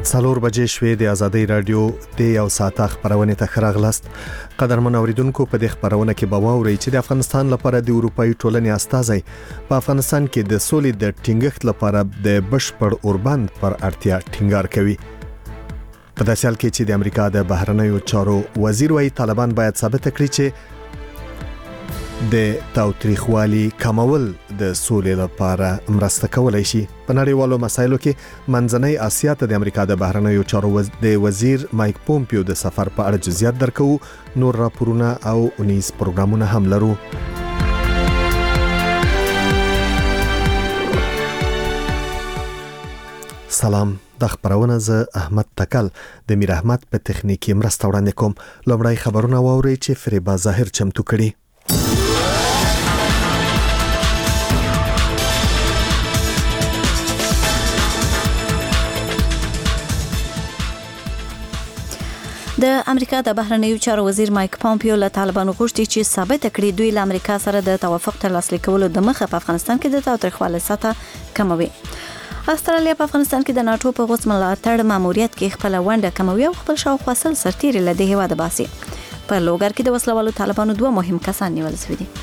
څلور بجې شوې د ازادي رادیو د یو ساعت خبرونه ته خراغلاست. قدرمن اوریدونکو په دې خبرونه کې به واورئ چې د افغانستان لپاره د اروپאי ټولنې استازي په افغانستان کې د سولې د ټینګښت لپاره د بشپړ اوربند پر اړتیا ټینګار کوي. په داسې حال کې چې د امریکا د بهرنیو چارو وزیر وايي طالبان باید ثابت کړي چې د تاوتریخوالي کمول د سولې لپاره مرسته کولای شي. په نړیوالو مسایلو کې منځنۍ اسیا ته د امریکا د بهرنیو چارو د وزیر مایک پومپیو د سفر په اړه جزئیات درکو. نور راپورونه او اونیز پروګرامونه هم لرو. سلام، د خبرونه ز احمد تکل د میر احمد په تخنیکی مرسته وړاندې کوم. لومړی خبرونه واورئ چې فریبا ظاهر چمتو کړي. د امریکا د بهرنیو چارو وزیر مایک پومپیو له طالبانو غوښتي چې ثابت کړي دوی له امریکا سره د توافق ترلاسه کولو د مخه په افغانستان کې د تاوتریخوالي سطح کموي. استرالیا په افغانستان کې د ناتو په غوڅ ملاتړ ماموریت کې خپل ونډه کموي او خپل شاوخوا سل سرتیري له دې هیواده باسي. په لوګر کې د وسلوالو طالبانو دوه مهم کسان نیول شوي دي.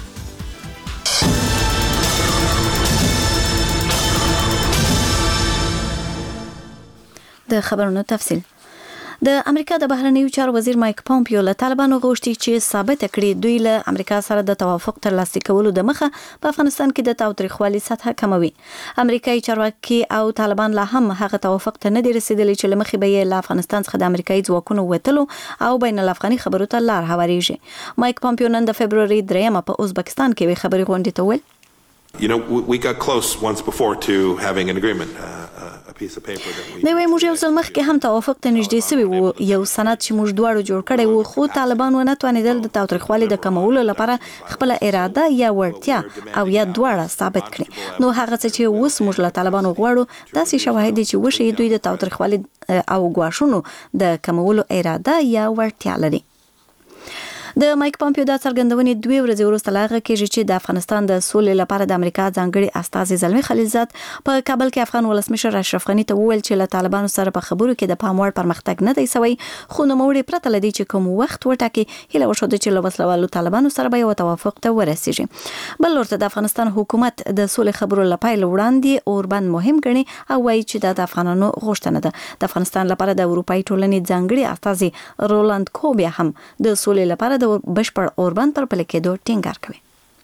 د خبرونو تفصیل. د امریکا د بهرنیو چارو وزیر مایک پومپیو له طالبانو غوښتي چې ثابت کړي دوی له امریکا سره د توافق ترلاسه کولو د مخه په افغانستان کې د تاوتریخوالي سطح کموي. امریکایي چارواکي او طالبان لا هم هغه توافق ته نه دي رسیدلي چې لمخې به یې له افغانستان څخه د امریکایي ځواکونو وتلو او بین الافغاني خبرو ته لار هواریږي. مایک پومپیو نن د فبرवरी 3 په ازبکستان کې خبري غونډې ته ویل. You know, we got close once before to having an agreement, a piece of paper that we... دوی موږ یو ځل مخکې هم توافق ته نږدې سوي وو، یو سند چې موږ دواړو جوړ کړی وو، خو طالبان ونه توانېدل د تاوتریخوالي د کمولو لپاره خپل اراده یا وړتیا او یا دواړه ثابت کړي. نو هغه څه چې اوس موږ له طالبانو غواړو داسې شواهد دي چې وشي دوی د تاوتریخوالي او ګواښونو د کمولو اراده یا وړتیا لري. د مایک پومپیو د څرګندونې 2 ورځې وروسته لاغه کېږي چې د افغانستان د سولې لپاره د امریکا ځانګړي استازي زلمي خلیلزاد په کابل کې افغان ولسمشر اشرف غني ته وویل چې له طالبانو سره په خبرو کې د پاموړ پرمختګ نه دی سوی، خو نو موړي پرته لدی چې کوم وخت وټاکي هله وشود چې له وسلوالو طالبانو سره به یو توافق ته ورسیږي. بل ورته د افغانستان حکومت د سولې خبرو لپاره وړاندې اوربند مهم ګڼي او وايي چې د افغانانو غوښتنه ده. د افغانستان لپاره د اروپאי ټولنې ځانګړي استازي رولند کوبیا هم د سولې لپاره بشپړ اوربند پر پلي کېدو ټینګار کوي.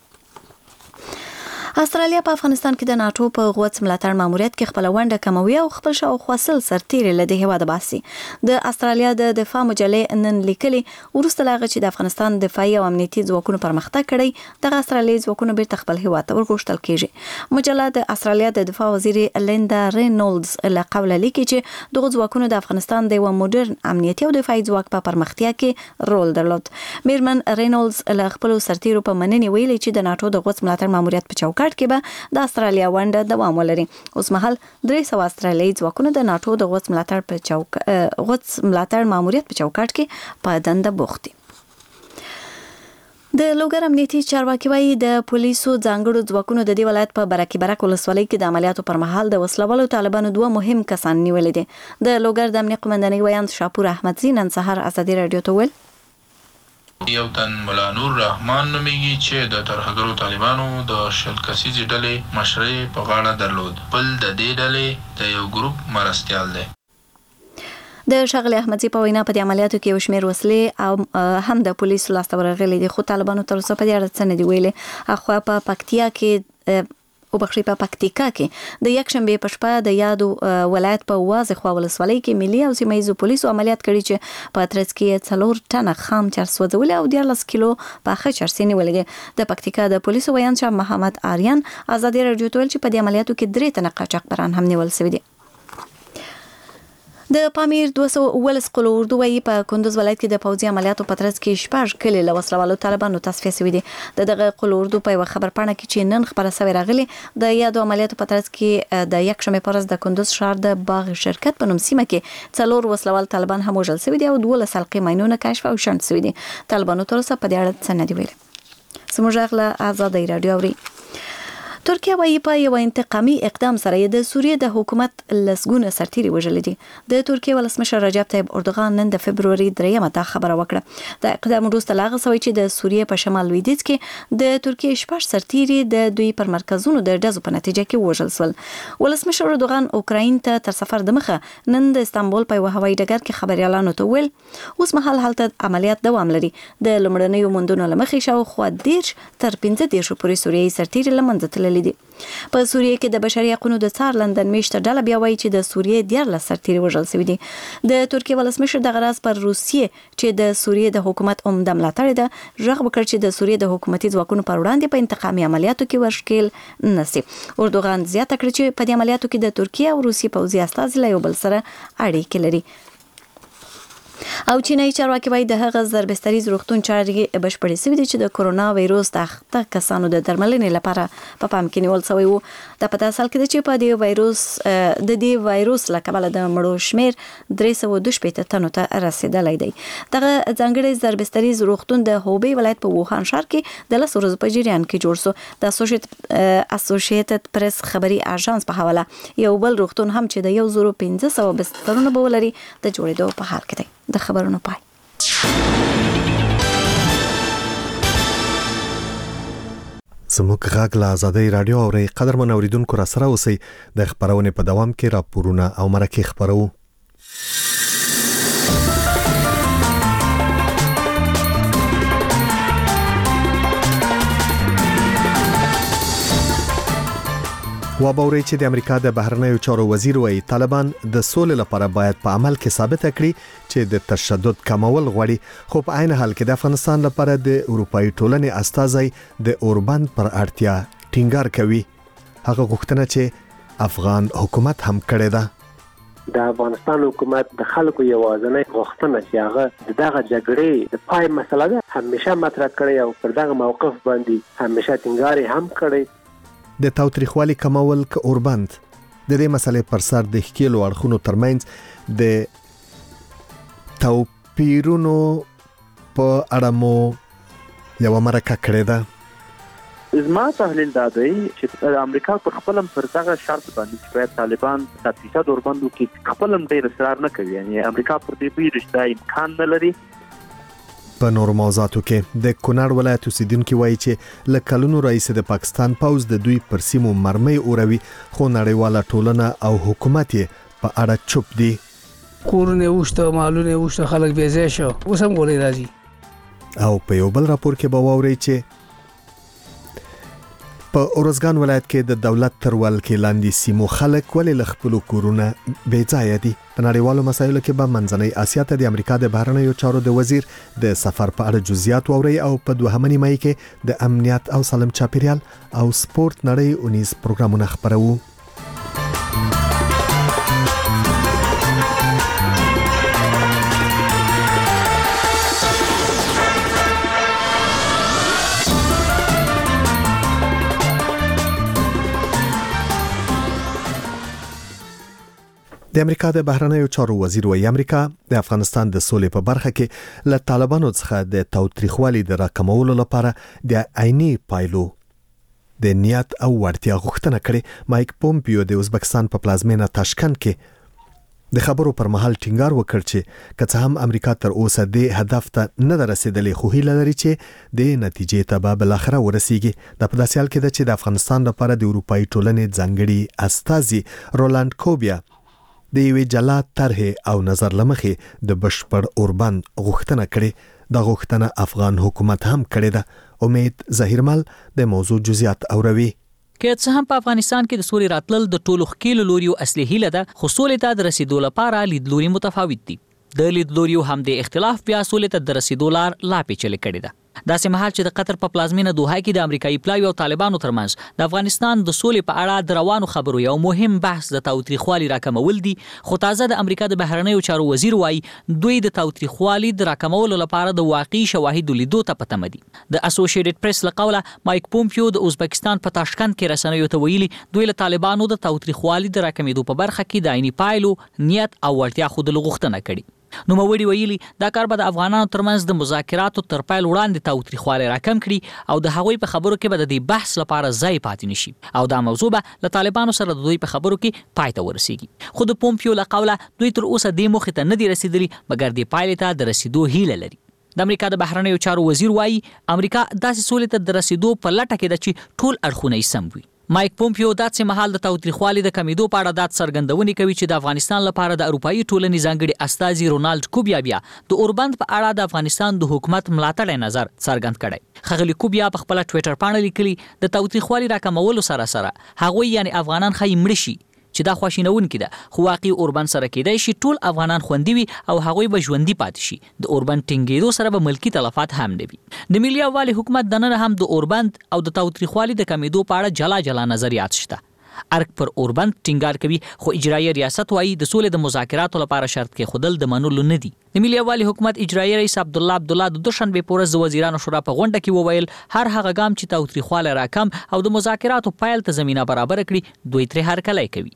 استرالیا په افغانستان کې د ناتو په غوڅ ملاتړ ماموریت کې خپل ونډه کموي او خپل شاوخوا سل سرتیري له دې هواده باسي. د استرالیا د دفاع مجلې نن لیکلي وروسته لاغه چې د افغانستان دفاعي او امنیتي ځواکونو پرمختګ کړی، د استرالیایي ځواکونو بیرته خپل هیواد ته ورغوښتل کیږي. مجله د استرالیا د دفاع وزیر لیندا رینولدز له قوله لیکي چې دغه ځواکونو د افغانستان د یو مدرن امنیتي او دفاعي ځواک په پرمختیا کې رول درلود. میرمن رینولدز له خپل سرتیرو په مننې ویلي چې د ناتو د غوڅ ملاتړ ماموریت په چوکاټ کې به د استرالیا ونډه دوام ولري. اوس مهال 300 استرالیایي ځواکونه د ناتو د غوڅ ملاتړ ماموریت په چوکاټ کې په دنده بوخت دي. د لوګر امنیتي چارواکي وايي د پولیسو ځانګړو ځواکونو د دې ولایت په برکي برک ولسوالۍ کې د عملیاتو پر مهال د وسلوالو طالبانو دوه مهم کسان نیولې دي. د لوګر د امنیت قومندانۍ ویاند شاپور احمدزي نن سهار ازادي رادیو ته ویل یو تن مولا نور رحمان نومیږي چې د ترهګرو طالبانو د شل کسیزې ډلې مشري په غاړه درلود. بل د دې ډلې د یو ګروپ مرستیال دی. د شغله احمدزي په وینا په دې عملیاتو کې یو شمېر وسلې او هم د پولیسو لاسته ورغلي دي، خو طالبانو تر اوسه په دې اړه څه نه دي ویلي. اخوا په پکتیا کې او بخښي په پکتیکا کې د یک شنبه په شپه د یادو ولایت په واځ خو ولسوالۍ کې ملي او سیمایي پولیسو عملیات کړي چې په ترڅ کې 4 ټنه خام چرس وځول او 14 کیلو پاخه چرس نیولې دي. د پکتیکا د پولیسو ویاند شاه محمد آریان ازادي رادیو ته ویل چې په دې عملیاتو کې 3 تنه قاچاقبران هم نیول شوي دي. د پامیر 200 قلو اردو وايي په کندوز ولایت کې د پوځي عملیاتو په ترڅ کې شپږ کلي له وسلوالو طالبانو تصفیه شوي دي. دغه قلو اردو په خبر پاڼه کې چې نن خبره سوي راغلي د یادو عملیاتو په ترڅ کې د یک شنبه پرز د کندوز شهر د باغ شرکت په نوم سیمه کې 4 وسلوال طالبان هم وژل شوي دي او 12 حلقې ماینونه کشف او شنډ شوي دي. طالبانو تر اوسه په دې اړه څه نه دی ویلي. سموږ غله آزادۍ رادیو اوري. ترکیه وايي په یو انتقامي اقدام سره د سوریه د حکومت لسګونه سرتیري وژل دي. د ترکیه ولسمشر رجب طیب اردوغان نن د فبرवरी 3 دا خبره وکړه. د اقدام وروسته لاغه سوي چې د سوریه په شمال لویدیځ کې د ترکیه شپږ سرتیري د دوی پر مرکزونو د ډزو په نتیجه کې وژل شول. ولسمشر اردوغان اوکراین ته تر سفر د مخه نن د استانبول په هوایي ډګر کې خبريالانو ته ویل اوس مهال هلته عملیات دوام لري. د لمړنیو موندونو لمخې شاوخوا 10 تر 15 پورې سوریایي سرتیري لمنځه تللي دي. په سوریه کې د بشري حقوقو د څار لندن میشته ډله بیا وایي چې د سوریه 14 سرتیري وژل شوي دي. د ترکیه ولسمشر د غراز پر روسیې چې د سوریه د حکومت عمده ملاتړ ده ژغ وکړ چې د سوریه د حکومتي ځواکونو پر وړاندې په انتقامي عملیاتو کې ورشکل نشي. اردوغان زیاته کړ چې په دې عملیاتو کې د ترکیه او روسیې پوځي استازي له یو بل سره اړیکې لري. او چینایي چارواکي وايي د هغه ضربستریز روغتون چارې بشپړې شوې دي چې د کورونا وایروس د اخته کسانو د درملنې لپاره په پام کې نیول شوی وو. د پتا اصل کې چې په دې وایروس له کبله د مړو شمیر 312 تنو ته رسیدلی دی. دغه ځانګړي ضربستریز روغتون د هوبی ولایت په ووهان ښار کې د 10 ورځې په جریان کې جوړ شو. د اسوسییټډ پریس خبري اژانس په حواله یو بل روغتون هم چې د 1500 بسترونه به ولري د جوړېدو په حال کې دی. د خبرونو پای. زموږ غږ له آزادۍ رادیو اوري قدرمن اوریدونکو را سره اوسئ. د خبرونې په دوام کې راپورونه او مرکې خبرو. وابوري چې د امریکا د بهرنیو چارو وزیر وايي طالبان د سولې لپاره باید په عمل کې ثابت کړي چې د تشدد کمول غواړي، خو په عین حال کې د افغانستان لپاره د اروپאי ټولنې استازي د اوربند پر اړتیا ټینګار کوي. هغه غوښتنه چې افغان حکومت هم کړې ده. د افغانستان حکومت د خلکو یوازنۍ غوښتنه چې هغه دغه جګړې د پای مسله ده همیشه مطرح کړې او پر دغه موقف باندې همیشه ټینګار هم کړی. د تاوتریخوالي کمول ک اوربند د دې مسلې پر سر د ښکیلو اړخونو ترمنځ د توپیرونو په اړه مو یو مرکه کړې ده. زما تحلیل دا دی چې امریکا پر خپل پر دغه شرط باندې چې طالبان تاسیسات اوربندو کې خپل ډېر اصرار نه کوي، یعنی امریکا پر دې پیښه امکان نه لري. په نورو موضوعاتو کې د کونړ ولایت اوسیدونکو وایي چې له کلونو راهیسې د پاکستان پوځ د دوی پر سیمو مرمۍ اوروي، خو نړیواله ټولنه او حکومت یې په اړه چوپ دي. کورونه وشته، مالونه وشته، خلک بې ځای شو، اوس هم ولې راځي. او په یو بل راپور کې به واورئ چې په اورزګان ولایت کې د دولت تر ولکې لاندې سیمو خلک ولې له خپلو کورونه بې ځایه دي. په نړیوالو مسایلو کې به منځنۍ اسیا ته د امریکا د بهرنیو چارو د وزیر د سفر په اړه جزئیات واورئ او په دوهمه نیمه کې د امنیت او سالم چاپیریال او سپورت نړۍ اونیز پروګرامونه خبرو. د امریکا د بهرنیو چارو وزیر وايي امریکا د افغانستان د سولې په برخه کې له طالبانو څخه د تاوتریخوالي د راکمولو لپاره د عیني پایلو د نیت او ورتیا غوښتنه کړې. مایک پومپیو د ازبکستان په پلازمینه تاشکند کې د خبرو پر مهال ټینګار وکړ چې که څه هم امریکا تر اوسه د هدف ته نه رسیدلې، خو هیله لري چې د نتیجې ته به بالاخره ورسیږي. د په داسې حال کې ده چې د افغانستان لپاره د اروپאי ټولنې ځانګړي استازي رولاند کوبیا د یوې جلا طرحې او نظر لمخې د بشپړ اوربند غوښتنه کړې. د غوښتنه افغان حکومت هم کړې ده. امید ظهیرمل د موضوع جزئیات اوروي. که څه هم په افغانستان کې د سولې راتلل د ټولو ښکیلو لوریو اصلي هیله ده، خو سولې ته د رسیدو لپاره لیدلوري متفاوت دي. د لیدلوریو هم د اختلاف بیا سولې ته د رسیدو لار لا پیچلې کړې ده. داسې مهال چې د قطر په پلازمینه دوحه کې د امریکایي پلاوي او طالبانو ترمنځ د افغانستان د سولې په اړه د روانو خبرو یو مهم بحث د تاوتریخوالي راکمول دي، خو تازه د امریکا د بهرنیو چارو وزیر وايي دوی د تاوتریخوالي د راکمولو لپاره د واقعي شواهد لیدو ته پته دي. د اسوسییټډ پریس له قوله مایک پومپیو د ازبکستان په تاشکند کې رسنیو ته ویلي دوی له طالبانو د تاوتریخوالي د راکمېدو په برخه کې د عیني پایلو نیت او ورتیا خود غوښتنه کړې. نوموړي ویلي دا کار به د افغانانو ترمنځ د مذاکراتو تر پیل وړاندې تاوتریخوالی راکم کړي او د هغوی په خبرو کې به د دې بحث لپاره ځای پاتې نشي او دا موضوع به له طالبانو سره د دوی په خبرو کې پای ته ورسیږي. خو د پومپیو له قوله دوی تر اوسه دې موخې ته نه دي رسیدلي مګر دې پایلې ته د رسیدو هیله لري. د امریکا د بهرنیو چارو وزیر وایي امریکا داسې سولې ته د رسیدو په لټه کې ده چې ټول اړخونه یې سم وي. مایک پومپیو داسې مهال د تاوتریخوالي د کمیدو په اړه دا څرګندونې کوي چې د افغانستان لپاره د اروپایي ټولنې ځانګړي استازي رونالډ کوبیا بیا د اوربند په اړه د افغانستان د حکومت ملاتړی نظر څرګند کړی. ښاغلي کوبیا په خپل ټوئیټر باندې لیکلي د تاوتریخوالي راکمولو سره هغوی یعنی افغانان خای مړ شي چې دا خواشینونکې ده خو واقعي اوربند سره کېدای شي ټول افغانان خوندي وي او هغوی به ژوندي پاتې شي. د اوربند ټینګېدو سره به ملکي تلفات هم نه وي. د ملي یووالي حکومت دننه هم د اوربند او د تاوتریخوالي د کمیدو په اړه جلا نظریات شته. ارګ پر اوربند ټینګار کوي خو اجرایي ریاست وایي د سولې د مذاکراتو لپاره شرط کې خودل د منلو نه دي. د ملي یووالي حکومت اجرایي رئیس عبدالله د دوشنبه په ورځ د وزیرانو شورا په غونډه کې وویل هر هغه ګام چې تاوتریخوالی راکم او د مذاکراتو پیل ته زمینه برابر کړي دوی ترې هرکلی کوي.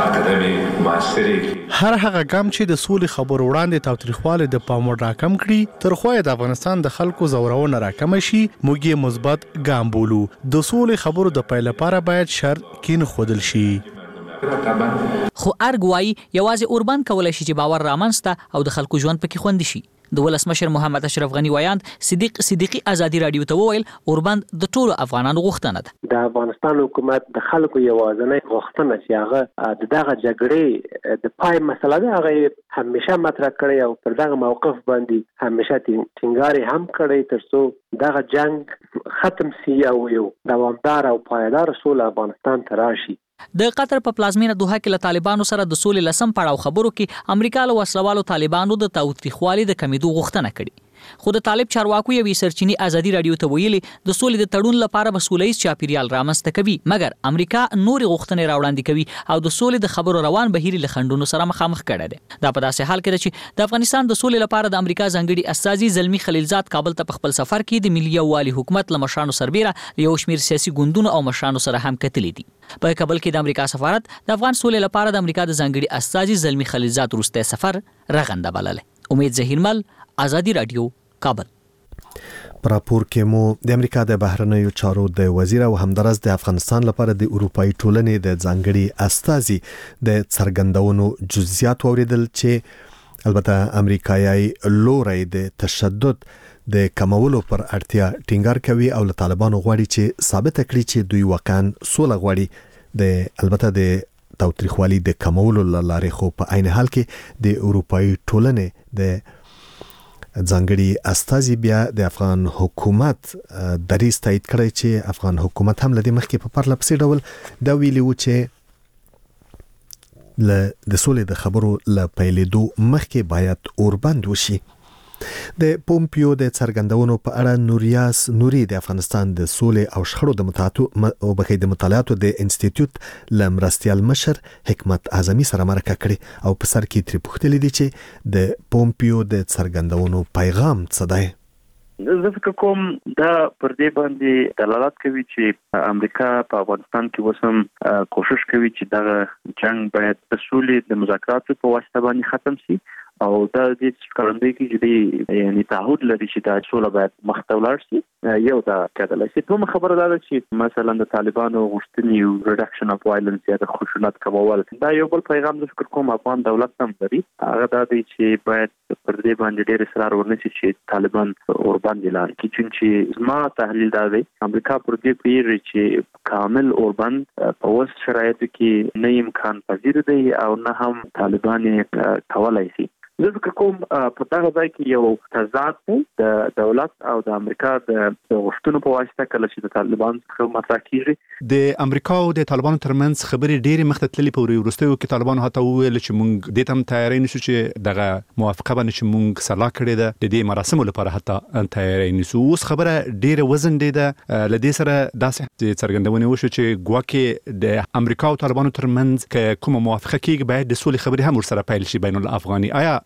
هر هغه ګام چې د سولې خبرو وړاندې تاوتریخوالی د پام وړ راکم کړي تر خو د افغانستان د خلکو زورونه راکم شي موږ یې مثبت ګام بولو. د سولې خبرو د پیل لپاره باید شرط کین خودل شي. خو ارګ وایي یوازې اوربند کولای شي چې باور رامنځته او د خلکو ژوند پکې خوندي شي. د ولسمشر محمد اشرف غنی وایاند صدیقي ازادي رادیو ته وویل اوربند د ټولو افغانانو غوښتنه ده. د افغانستان حکومت د خلکو یوازینی غوښتنه چې هغه دغه جګړې د پای مسله ده هغه همیشه مطرح کړی او پر دغه موقف باندې همیشه ټینګار هم کړی ترڅو دغه جنگ ختم سي او یو دوامدار او پایدار سوله افغانستان ته راشي. د قطر په پلازمینه دوحه کې له طالبانو سره د سولې لسم پړاو خبرو کې امریکا له وسلوالو طالبانو د تاوتریخوالي د کمیدو غوښتنه کړې. خو د طالب چارواکو یوې سرچینې ازادي رادیو ته ویلي د سولې د تړون لپاره به سولهییز چاپیریال رامنځته کوي مګر امریکا نورې غوښتنې راوړاندې کوي او د سولې د خبرو روان بهیر له خنډونو سره مخامخ کړی دی. دا په داسې حال کې ده چې د افغانستان د سولې لپاره د امریکا ځانګړي استازي زلمی خلیلزاد کابل ته په خپل سفر کې د ملي یووالي حکومت له مشرانو سربېره یو شمېر سیاسي ګوندونو او مشرانو سره هم کتلي دي. په کابل کې د امریکا سفارت د افغان سولې لپاره د امریکا د ځانګړي استازي زلمی خلیلزاد وروستی سفر رغنده بللی. امید ظهیرمل، ازادي رادیو، کابل. پر راپور کې مو د امریکا د بهرنیو چارو د وزیر او همدارس د افغانستان لپاره د اروپאי ټولنې د ځانګړي استازي د څرګندونو جزئیات اوریدل چې البته امریکایي لوري د تشدد د کمولو پر اړتیا ټینګار کوي او له طالبانو غواړي چې ثابت کړي چې دوی واقعا سوله غواړي. د البته د تاوتریخوالي د کمولو لارې خو په عین حال کې د اروپאי ټولنې د ځانګړي استازي بیا د افغان حکومت دریځ تایید کړی چې افغان حکومت هم لدې مخکې په پرله پسې ډول دا ویلي و چې د سولې د خبرو له پیلېدو مخکې باید اوربند وشي. د پومپیو د څرګندونو په اړه نوري د افغانستان د سولې او شخړو د مطالعاتو د انسټیټیوټ لمرستیال مشر حکمت اعظمي سره مرکه کړي او په سر کې تری پوښتلې دي چې د پومپیو د څرګندونو پیغام څه دی. زه فکر کوم دا پر دې باندې دلالت کوي چې امریکا په افغانستان کې وسم کوشش کوي چې دا جنگ باید د سولې د مذاکراتو په واسطه باندې ختم شي او دا د ښکارندوی کې چې یعنی تعهد لري چې دا سوله باید مخته ولاړ شي. یو دا کېدلی شي. دومره خبره ده چې مثلا د طالبانو غوښتنې ریډکشن اف وایلنس یا د خشونت کمول دا یو بل پیغام زه فکر کوم افغان دولت هم لري. هغه دا دی چې باید پر دې باندې ډېر اصرار ورنشي چې طالبان اوربند اعلان کړي چې زما تحلیل دا دی امریکا پر دې پیږي چې کامل اوربند په اوس شرایطو کې نه امکان پذیر دی او نه هم طالبان کولای شي. زه فکر کوم په دغه ځای کې یو تضاد دی د دولت او د امریکا د غوښتنو په واسطه کله چې د طالبان څخه مطرح کیږي. د امریکا او د طالبانو ترمنځ خبرې ډېرې مخته تللې په وروستیو کې طالبانو حتی وویل چې موږ دې ته تیاری نشو چې دغه موافقه باندې چې موږ سلا کړې ده د دې مراسمو لپاره حتی تیاری نشو. اوس خبره ډېره وزن دی ده لدې سره داسې څرګندونه وشو چې ګواکې د امریکا او طالبانو ترمنځ کومه موافقه کیږي باید د سولې خبرې هم ورسره پیل شي بین الافغاني. آیا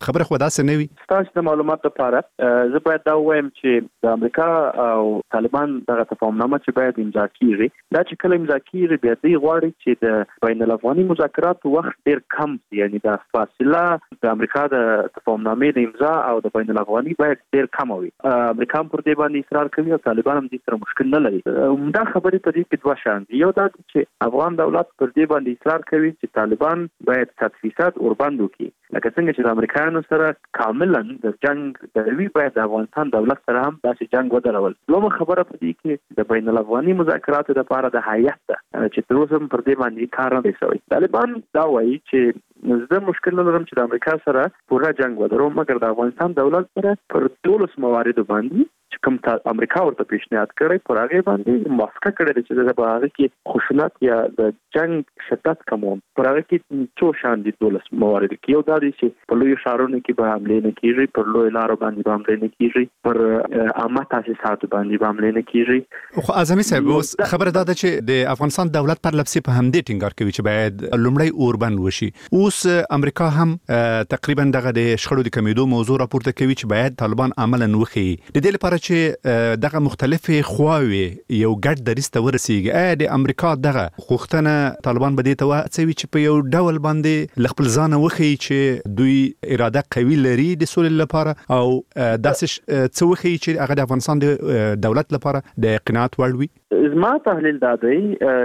خبره خو داسې نه وي. تاسو د معلومات لپاره زه باید دا وایم چې د امریکا او طالبان دغه تفاهمنامه چې باید امضا کیږي دا چې کله امضا کیږي بیا دوی غواړي چې د بین الافغاني مذاکراتو وخت ډیر کم یعنی د فاصله د امریکا د تفاهمنامې د امضا او د بین الافغاني باید ډیر کم وي. امریکا پر دې باندې اصرار کوي او طالبان هم دې سره مشکل نه لري. دا خبرې په دې کې دوه شان دي. یو دا چې افغان دولت پر دې باندې اصرار کوي چې طالبان باید 100% اوربند وکړي لکه څنګه چې د امریکایانو سره کاملا د جنگ دروي باید د افغانستان دولت سره هم داسې جنگ ودرول. دومره خبره په دې کې د بین الافغاني مذاکراتو لپاره د هیئت چې تر اوسه پر دې باندې کار نه شوی. طالبان دا وایي چې زه مشکل نه لرم چې د امریکا سره پوره جنگ ودرو مګر د افغانستان دولت سره پر 12 مواردو باندې چې کوم امریکا ورته پیشنهاد کړی پر هغه باندې موافقه کړې چې د هغه کې خشونت یا د جنگ شدت کوم پر هغه کې څو شان دي 12 موارد کې یو دا دي چې په لوی ښارونو کې به حمله نه کیږي پر لوی لارو باندې به حمله نه کیږي پر عامه تاسیساتو باندې به حمله نه کیږي. خو اعظمي صاحب اوس خبره دا ده چې د افغانستان دولت پر لپسې په همدې ټینګار کوي چې باید لومړی اوربند وشي. اوس امریکا هم تقریبا دغه د شخړو د کمیدو موضوع راپورته کوي چې باید طالبان عملاً وخی د دې لپاره چې دغه مختلفې خواوې یو ګډ دریځ ته ورسیږي. د امریکا دغه غوښتنه طالبان به دې ته وهڅوي چې په یو ډول باندې خپل ځان وښیي چې دوی اراده قوي لري د سولې لپاره او داسې څه وښیي چې هغه د افغانستان د دولت لپاره د قناعت وړ وي. زما تحلیل دا دی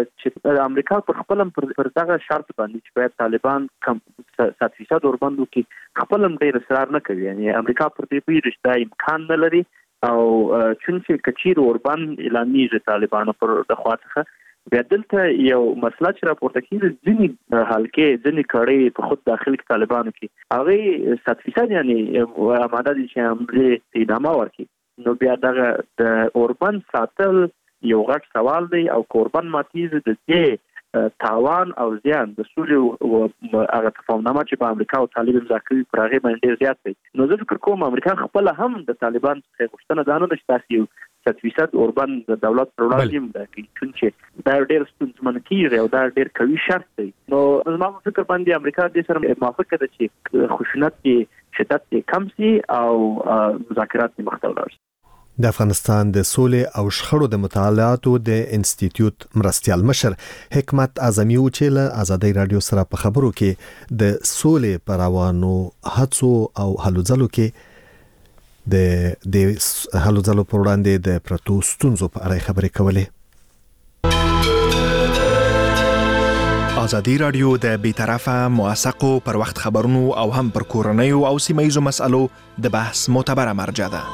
چې امریکا پر خپل پر دغه شرط باندې چې باید طالبان کم 100% اوربند وکړي خپل ډیر اصرار نه کوي. یعنی امریکا پر دې پیښه دا امکان نه لري او چونکه کچیر اوربند اعلانیږي طالبانو پر د خواته بیا دلته یو مسله چې راپورته کیږي ځینې حلقې ځینې کړي په خود داخلي طالبانو کې هغه 100% یعنی آماده دي چې حمله ادامه ورکړي. نو بیا دغه د اوربند ساتل یو غټ سوال دی او قربان ماتیز د دې تاوان او زیان د سولې او هغه تفاهمنامه چې په امریکا او طالب امضا کړي پر هغه باندې ډیر زیات دی. نو زه فکر کوم امریکا خپل هم د طالبان څخه غوښتنه ده نه چې تاسو یو 100% اوربند د دولت پر وړاندې امضا کړي چې دا ډیر ستونزمن کیږي او دا ډیر قوي شرط دی. نو زما فکر باندې امریکا دې سره موافقه ده چې خشونت کې شدت کم شي او مذاکرات مخته ولاړ شي. د افغانستان د سولې او شخړو د مطالعاتو د انسټیټیوټ مرستیال مشر حکمت اعظمي و چې له ازادي رادیو سره په خبرو کې د سولې پر روانو هڅو او هلو ځلو کې د هلو ځلو پر وړاندې د پرتو ستونزو په اړه خبرې کولې. ازادي رادیو د بیطرفه موثقو پر وخت خبرونو او هم پر کورنیو او سیمه‌یزو مسالو د بحث معتبره مرجع ده.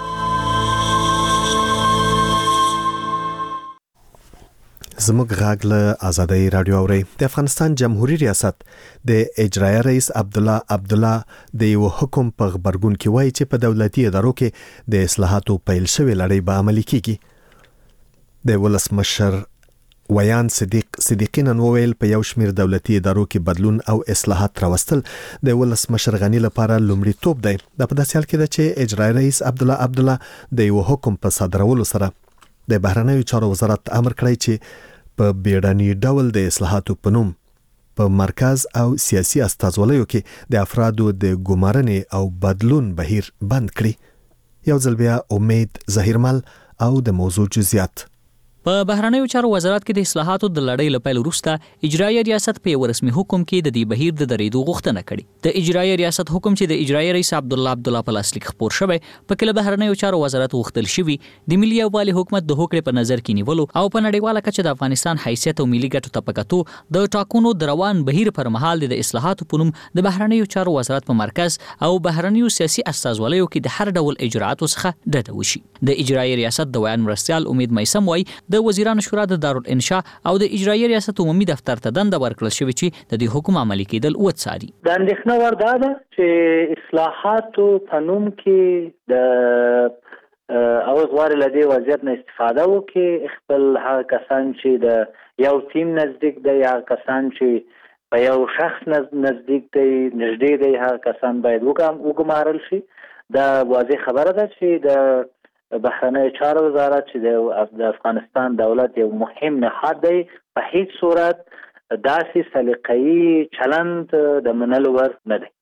زموږ غاګ له ازادي رادیو اوري. د افغانستان جمهوریت ریاست د اجرایي رئیس عبدالله د یو حکم په خبرګون کې وایي چې په دولتي ادارو کې د اصلاحاتو پیل شوی لړۍ به عملي کیږي. د ولسمشر ویان صدیقی نن وویل په یو شمیر دولتي ادارو کې بدلون او اصلاحات راوستل د ولسمشر غنی لپاره لومړیتوب دی. د په داسې حال کې ده چې اجرایي رئیس عبدالله د یو حکم په صادرولو سره د بهرنیو چارو وزارت امر کړی چې په بیړني ډول د اصلاحاتو په نوم په مرکز او سیاسي استازولیو کې د افرادو د ګمارنې او بدلون بهیر بند کړي. یو ځل بیا امید ظهیرمل او د موضوع جزئیات. په بهرنیو چارو وزارت کې د اصلاحاتو د لړۍ لپاره وروسته اجرایي ریاست په یو رسمي حکم کې د دې بهیر د درېدو غوښتنه کړې. د اجرایي ریاست حکم چې د اجرایي رئیس عبدالله په لاسلیک خپور شوی په کې بهرنیو چارو وزارت غوښتل شوی د ملي یووالي حکومت د هوکړې په نظر کې نیولو او په نړیواله کچه د افغانستان حیثیت او ملي ګټو ته پکاتو د ټاکنو د روان بهیر پر مهال د اصلاحاتو په نوم د بهرنیو چارو وزارت په مرکز او بهرنیو سیاسي استازولیو کې د هر ډول اجراءاتو څخه ډډه وشي. د اجرایي ریاست د ویان مرستیال امید میسم وایي د وزیرانو شورا د دارالانشاء او د اجرایي ریاست عمومي دفتر ته دنده ورکړل شوې چې د دې حکم عملي کېدل وڅاري. د اندېښنه وړ دا ده چې اصلاحاتو په نوم کې د او غواړي له دې وضعیت نه استفاده وکړي. خپل هغه کسان چې د یو ټیم نزدیک دی یا کسان چې په یو شخص نزدیک دی نږدې دی هغه کسان باید وګمارل شي. دا واضح خبره ده چې د بهرنیو چارو وزارت چې د افغانستان دولت یو مهم نهاد دی په هیڅ صورت داسې سلیقه‌ای چلند د منلو ور نه دی.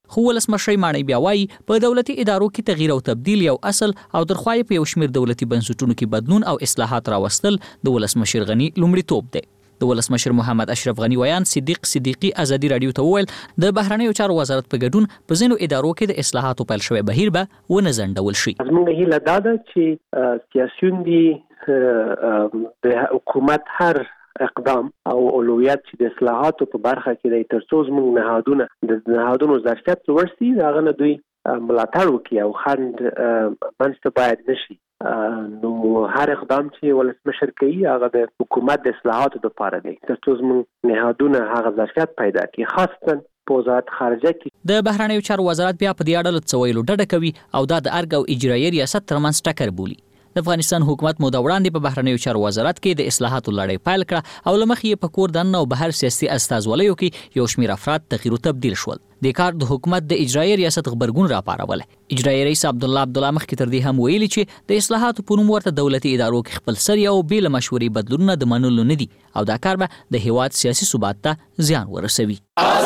خو ولسمشر ماڼۍ بیا وایي په دولتي ادارو کې تغییر او تبدیل یو اصل او درخوای په یو شمېر دولتي بنسټونو کې بدلون او اصلاحات راوستل د ولسمشر غنی لومړیتوب دی. د ولسمشر محمد اشرف غنی ویان صدیقي ازادي رادیو ته وویل د بهرنیو چارو وزارت په ګډون په ځینو ادارو کې د اصلاحاتو پیل شوی بهیر به ونه ځنډول شي. زموږ هیله دا ده چې سیاسيون دي د حکومت هر اقدام او اولویت چې د اصلاحاتو په برخه کې د ترڅو زموږ نهادونو ظرفیت ورسي هغه نه دوی ملاتړ وکړي او خند منځته باید نشي. نو هر اقدام چې ولسمشر کوي هغه د حکومت د اصلاحاتو لپاره دی ترڅو زموږ نهادونه هغه ظرفیت پیدا کړي. خاصتا په وزارت خارجه کې د بهرنیو چارو وزارت بیا په دې اړه څه ویلو ډډه کوي او دا د ارګ او اجرایي ریاست ترمنځ ټکر بولي. د افغانستان حکومت موده وړاندې په بهرنیو چارو وزارت کې د اصلاحاتو لړۍ پیل کړه او لمخې په کور دننه او بهر سیاسي استازولیو کې یو شمېر افراد تغییر او تبدیل شول. د کار د حکومت د اجرایي ریاست خبرګون راپارول. اجرایي رئیس عبدالله مخکې تر دې هم ویلي چې د اصلاحاتو په نوم ورته دولتي ادارو کې خپل سری او بیل مشورې بدلونونه د منلو نه دي او دا کار به د هیواد سیاسي ثبات ته زیان ورسوي.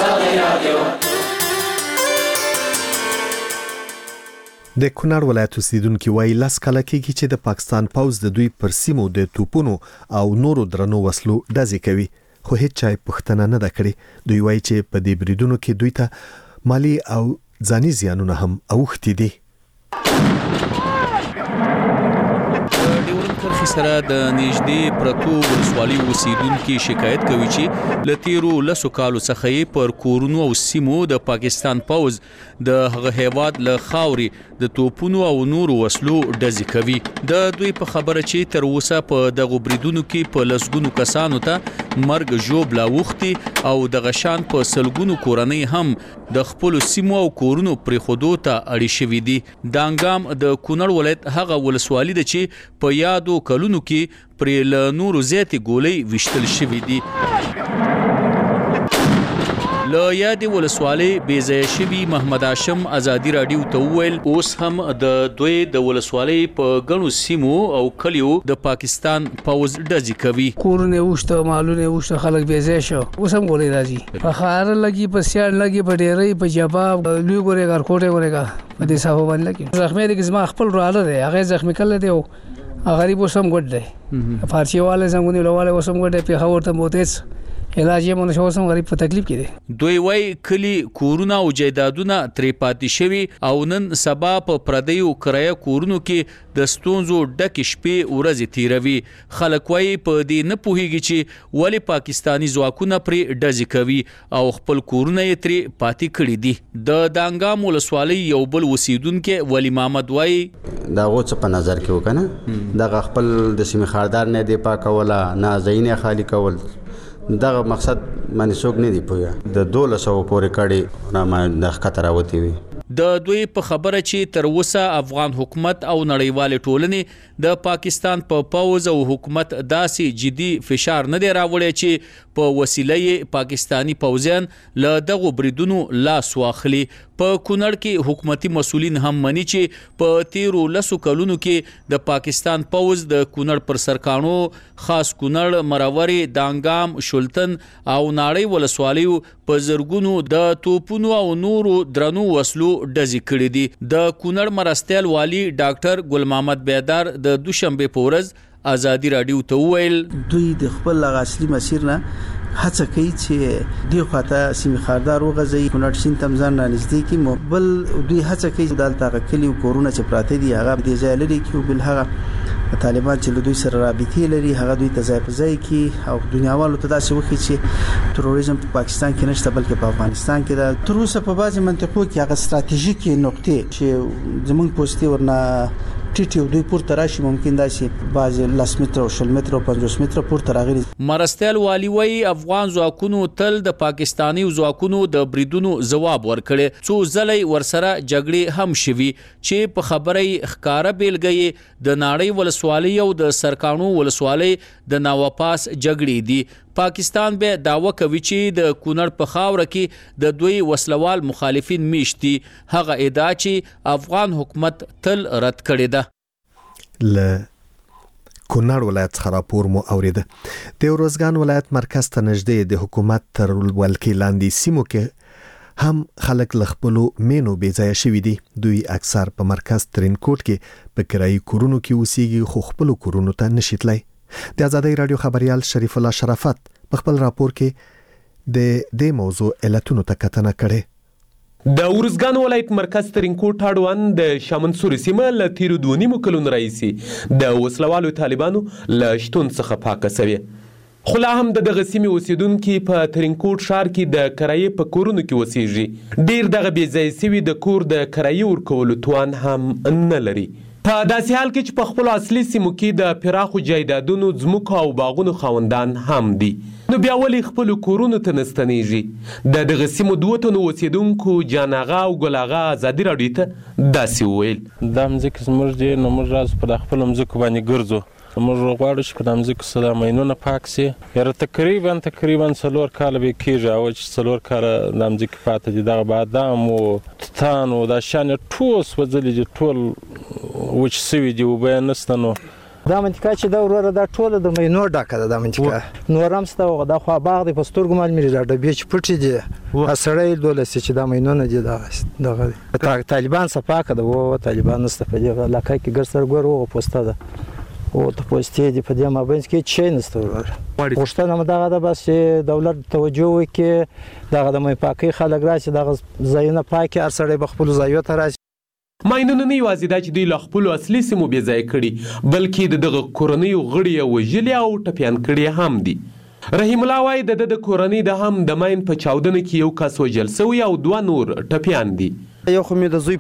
د کونړ ولایت اوسیدونکو وایي لاس کله کېږي چې د پاکستان پوز د دوی پر سیمو د توپونو او نورو درنو وسلو ډزې کوي خو هیڅ چا پوښتنه نه ده کړې. دوی وایي چې په دې بریدونو کې دوی ته مالی او ځاني زیانونه هم اوښتي دي. سره د نږدې پرتو ولسوالۍ اوسیدونکو شکایت کوي چې له تیرو لسو کالو څخه پر کورونو او سیمو د پاکستان پوز د هغه هیواد له خاورې د توپونو او نورو وسلو ډزې کوي. د دوی په خبره چې تر اوسه په دغه بریدونو کې په لسګونو کسانو ته مرګ ژوبله اوښتي او د غشان په سلګونو کورنۍ هم د خپل سیمو او کورونو پرېښودو ته اړې شوي دي. د انګام د کونړ ولایت هغه ولسوالۍ ده چې په یادو کلونو کې پرې له نورو زیاتې ګولۍ ویشتل شوي دي. له یادې ولسوالۍ بې ځایه شوي محمد هاشم ازادي راډیو ته وویل اوس هم د دوی د ولسوالۍ په ګڼو سیمو او کلیو د پاکستان پوز ډزې کوي. کورونه وشته مالونه وشته خلک بې ځایه شو اوس هم ګولۍ راځي په خار لګي په سیاړ لګي په ډېرۍ په جواب لوی ګورې ګرکوټه ورګه په دې صحابه باندې لګي زخمي دي زما خپل رااله دی هغه زخمي کله دی غریب وسم ګډ دی فارسی والے څنګه نیولواله وسم ګډ په خبر ته موتیس علاج یې مونږ شوسم غریب په تکلیف کې دي. دوی وای کلی کورونه او جیدادونه ترې پاتې شوي او نن سبا په پردیو کرایه کورونو کې د ستونزو ډکې شپې ورځې تیروي. خلک وای په دې نه پوهیږي چې ولې پاکستانی ځواکونه پرې ډزې کوي او خپل کورونه یې ترې پاتې کړي دي. د دانګام ولسوالۍ یو بل اوسیدونکو ولی محمد وای دا غوڅ په نظر کې وکنه دغه خپل د سیمه خاردار نه دی پاکوله نه زینه خالی کول دغه مقصد باندې څوک نه دی پوهه د 1200 پورې کړي را ما د خطر راوتی وي. د دوی په خبره چې تر اوسه افغان حکومت او نړیوال ټولنې د پاکستان په پوز او حکومت داسې جدي فشار نه دی راوړی چې په وسیله پاکستانی پوزیان له دغه بریدونو لاس واخلي. په کونړ کې حکومتي مسؤلین هم مني چې په تیرو لسو کلونو کې د پاکستان پوز د کونړ پر سرکانو خاص کونړ مرورې دانګام شلتن او ناړۍ ولسوالیو په زرګونو د توپونو او نورو درنو وسلو ډزې کړې دي. د کونړ مرستیال والی ډاکټر ګل محمد بیدار د دوشنبه په ورځ ازادي راډیو ته وویل دوی د خپل اصلي مسیر نه هڅه کوي چې دی خواته سیمه خاردار وغځي کونړ سین تمزان نه نږدې کې بل دوی هڅه کوي چې دلته کلی کورونه چې پراته دي هغه د ځای لري کې بل هغه طالبان چې دوی سره رابطې لري هغه دوی ته ځای په ځای کې او دنیاوالو ته داسې وخی چې تروریزم په پاکستان کې نشته بلکې په افغانستان کې ده. تر اوسه په بعضي منطقو کې هغه ستراتیژیکي نقطې چې زمونږ پوسټي ورنه ټیټي دوی پورته راشي ممکن داسې بعض 10 متر او 20 متر او 50 متر پورته راغلي. مرستیال والی وای افغان ځواکونو تل د پاکستانی ځواکونو د بریدونو جواب ورکړي. څو ځلې ورسره جګړې هم شوي چې په خبرې ښکارا بیلګي د ناړۍ ولسوالۍ او د سرکانو ولسوالۍ د ناواپاس جګړې دي. پاکستان به داوا کوي چې د کونړ په خاوره کې د دوی وسلوال مخالفین میشتي هغه ادعا چې افغان حکومت تل رد کړی ده. ل کونړ ولایت خراپور مو اوریده د روزګان ولایت مرکز ته نږدې د حکومت تر ولکې لاندې سیمو کې هم خلک له خپلو مینو بې ځایه شوي دي. دوی اکثر په مرکز ترینکوټ کې په کرایي کورونو کې اوسېږي خو خپلو کورونو ته نشي تللی. د ازادۍ راډیو خبريال شریف الله شرافت په خپل راپور کې د دې موضوع علتونو ته کتنه کړې. د ارزګان ولایت مرکز ترینکوټ اړوند د شامنسور سیمه له تیرو 2.5 کلونو راهیسي د وسلوالو طالبانو له شتون څخه پاکه سوې. خو لا هم د دغه سیمې اوسیدونکي په ترینکوټ ښار کې د کرایي په کورونو کې اوسېږي. ډیر دغه بې ځایه سوي د کور د کرایي ورکولو توان هم نه لري. په داسې حال کې چې په خپلو اصلي سیمو کې د پراخو جایدادونو ځمکو او باغونو خاوندان هم دي، نو بیا ولې خپلو کورونو ته نه ستنېږي؟ د دغه سیمو 2 تنو اوسېدونکو جان اغا او ګل اغا ازادي راډیو ته داسې وویل: دا مځکې زموږ دي، نو موږ راځو په خپلو مځکو باندې ګرځو. موږ غواړو چې په دې مځکو څخه ماینونه پاک سي. یاره تقریبا 4 کاله به کېږي او چې 4 کاله د مځکې پاتې دي. دغه بادام او توتان او دا شیان ټول سوځلي دي، ټول وچ سوي دي، اوبه یې نشته. نو دا منطقه چې دا وروره دا ټوله د مینو ډکه ده. دا منطقه نور هم سته، دا خوا باغ دی، په سترګو معلومېږي. دا ډبې چې پټې دي سړی دولسې چې دا مینونه دي دغه طالبان څه پاکه ده. طالبان نشته په دې علاقه کې، ګر سره ګور وغه پوسته ده او ته پوستې دي په دې مابینځ کې هېڅ شی نشته. وروره غوښتنه مو دغه ده بس چې دولت توجه وکړي، دغه د مای پاکۍ خلک راشي، دغه ځایونه پاکي، هر سړی به خپلو ځایو ته راشي. ماینونه نه یوازې دا چې دوی له خپلو اصلي سیمو بې ځایه کړي، بلکې د دغه کورنیو غړي یې وژلي او ټپیان کړي هم دي. رحیم الله وایي د کورنۍ د هم د ماین په چاودنه کې یو کس وژل سوی او 2 نور ټپیان دي. یو خو مې د زوی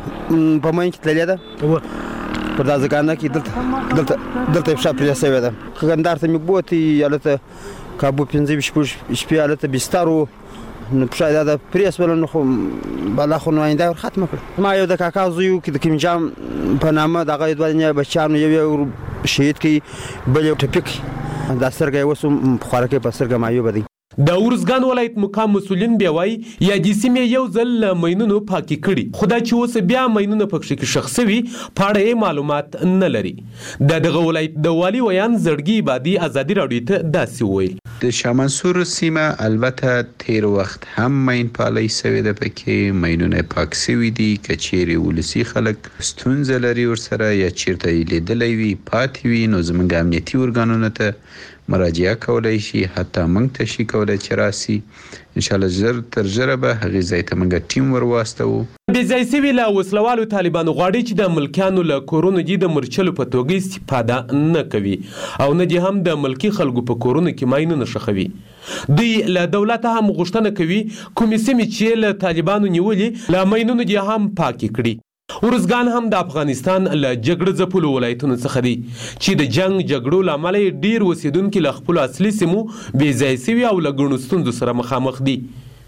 پښه په ماین کې تللې ده، په دا ځګانه کې دلته پښه پرې سوې ده. کندهار ته مې بوتې، هلته کابو 15 شپې هلته بستر و، نو پښه دا پرې سوله. نو خو بالا خو نماینده ور ختمه کړه. ما یو د کاکا زوی و کې د کیمجام په نامه دغه 2 بچیانو، یو شهید کړي، بل یو ټپي کړي. دا سترګه یې اوس هم په خواره کې په سترګه معیوبه دی. د ارزګان ولایت مقام مسؤلین بیا وایي یادې سیمې یو ځل له ماینونو پاکې کړي، خو دا چې اوس بیا ماینونه پکښې کې ښخ سوي په اړه یې معلومات نه لري. د دغه ولایت د والي ویان زړګي عبادي ازادي راډیو ته داسې وویل: د شامنسور سیمه البته تیر وخت هم ماین پالۍ سوې ده، پکې ماینونه پاک سوي دي. که چیرې ولسي خلک ستونزه لري ورسره یا چیرته یې لیدلی وي پاتې وي، نو زموږ امنیتي ارګانونو ته مراجعه کولای شي، حتی موږ ته شي کولای چې راسي. انشاءالله ژر تر ژره به هغې ځای ته موږ ټیم ور واستوو. بې ځای سوي له وسلوالو طالبانو غواړي چې د ملکیانو له کورونو دي د مرچلو په توګه استفاده نه کوي او نه دي هم د ملکي خلکو په کورونو کې ماینونه ښخوي. دوی له دولته هم غوښتنه کوي کومې سیمې چې له طالبانو نیولي له ماینونو دي هم پاکې کړي. ارزګان هم د افغانستان له جګړه ځپلو ولایتونو څخه دی چې د جنگ جګړو له امله یې ډیر اوسېدونکي له خپلو اصلي سیمو بې ځایه سوي او له ګڼو ستونزو سره مخامخ دي.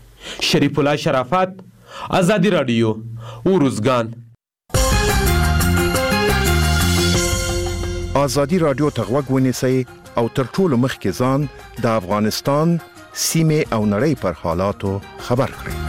شریف الله شرافت، ازادي راډیو، ارزګان. ازادي راډیو ته غوږ ونیسئ او تر ټولو مخکې ځان د افغانستان سیمې او نړۍ پر حالاتو خبر کړئ.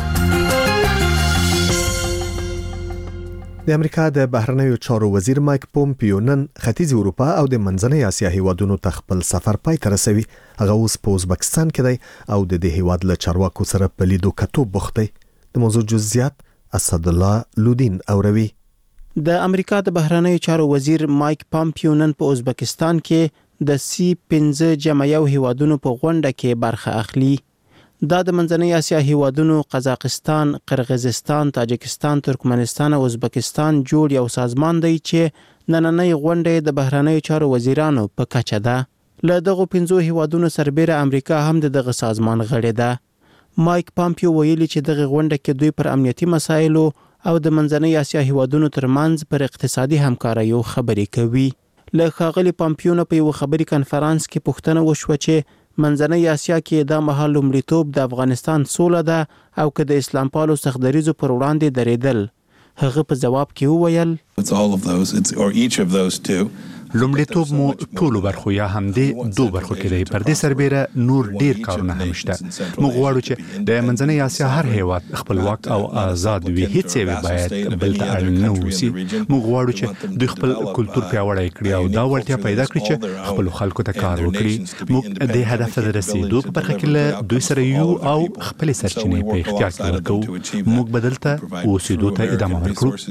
د امریکا د بهرنیو چارو وزیر مایک پومپیو نن ختیځ اروپا او د منځنۍ اسیا هیوادونو ته خپل سفر پای ته رسوي. هغه اوس په ازبکستان کې دی او د دې هیواد له چارواکو سره په لیدو کتو بوخت دی. د موضوع جزئیات اسد الله لودین اوروي. د امریکا د بهرنیو چارو وزیر مایک پومپیو نن په ازبکستان کې د C5 هیوادونو په غونډه کې برخه اخلي. دا د منځنۍ اسیا هیوادونو قزاقستان، قرغیزستان، تاجکستان، ترکمنستان او ازبکستان جوړ یو سازمان دی چې نننۍ غونډه د بهرنیو چارو وزیرانو په کچه ده. له دغه 5 هیوادونو سربېره امریکا هم دغه سازمان غړې ده. مایک پومپیو ویلي چې دغه غونډه کې دوی پر امنیتي مسایلو او د منځنۍ اسیا هیوادونو ترمنځ پر اقتصادي همکاریو خبرې کوي. له ښاغلي پومپیو نه په یو خبري کانفرنس کې پوښتنه وشوه چې منځنۍ اسیا کې دا مهال لومړیتوب د افغانستان سوله ده او که د اسلام پالو سختدریزو پر وړاندې درېدل. هغه په جواب کې وویل: It's all of those, or each of those two. لومړیتوب مو ټولو برخو یا همدې دوه برخو کې دی. پر دې سربېره نور ډیر کارونه هم شته. موږ غواړو چې د منځنۍ اسیا هر هیواد خپلواک او آزاد وي، هیڅ یو باید بل ته اړ نه وسی. موږ غواړو چې دوی خپل کلتور پیاوړی کړي او دا وړتیا پیدا کړي چې خپل خلکو ته کار وکړي. موږ د هدف ته رسیدو په برخه کې له دوی سره یو او خپل سرچینې په اختیار کې ورکوو. موږ بدلته اوسېدو ته ادامه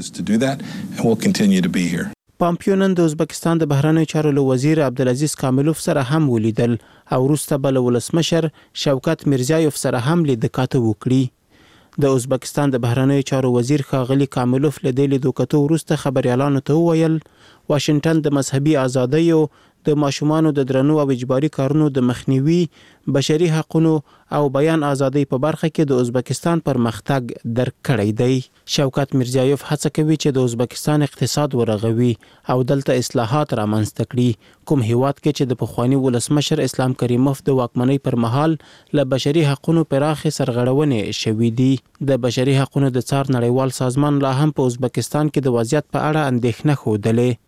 ورکړو. پامپیو نن د ازبکستان د بهرنیو چارو له وزیر عبدالعزیز کاملوف سره هم ولیدل او وروسته بل ولسمشر شوکت میرزیایوف سره هم لیدکاته وکړي. د ازبکستان د بهرنیو چارو وزیر ښاغلي کاملوف له دې لیدکاتو وروسته خبريالانو ته وویل واشنگټن د مذهبي ازادیو، د ماشومانو د درنو او اجباري کارونو د مخنیوي، بشري حقوقو او بیان ازادۍ په برخه کې د ازبکستان پرمختګ درک کړی دی. شوکت میرزیایوف هڅه کوي چې د ازبکستان اقتصاد ورغوي او دلته اصلاحات رامنځته کړي، کوم هیواد کې چې د پخوانی ولسمشر اسلام کریموف د واکمنۍ پر مهال له بشري حقوقو پراخه سرغړونې شوې دي. د بشري حقوقو د څار نړیوال سازمان لا هم په ازبکستان کې د وضعیت په اړه اندېښنه ښودلې.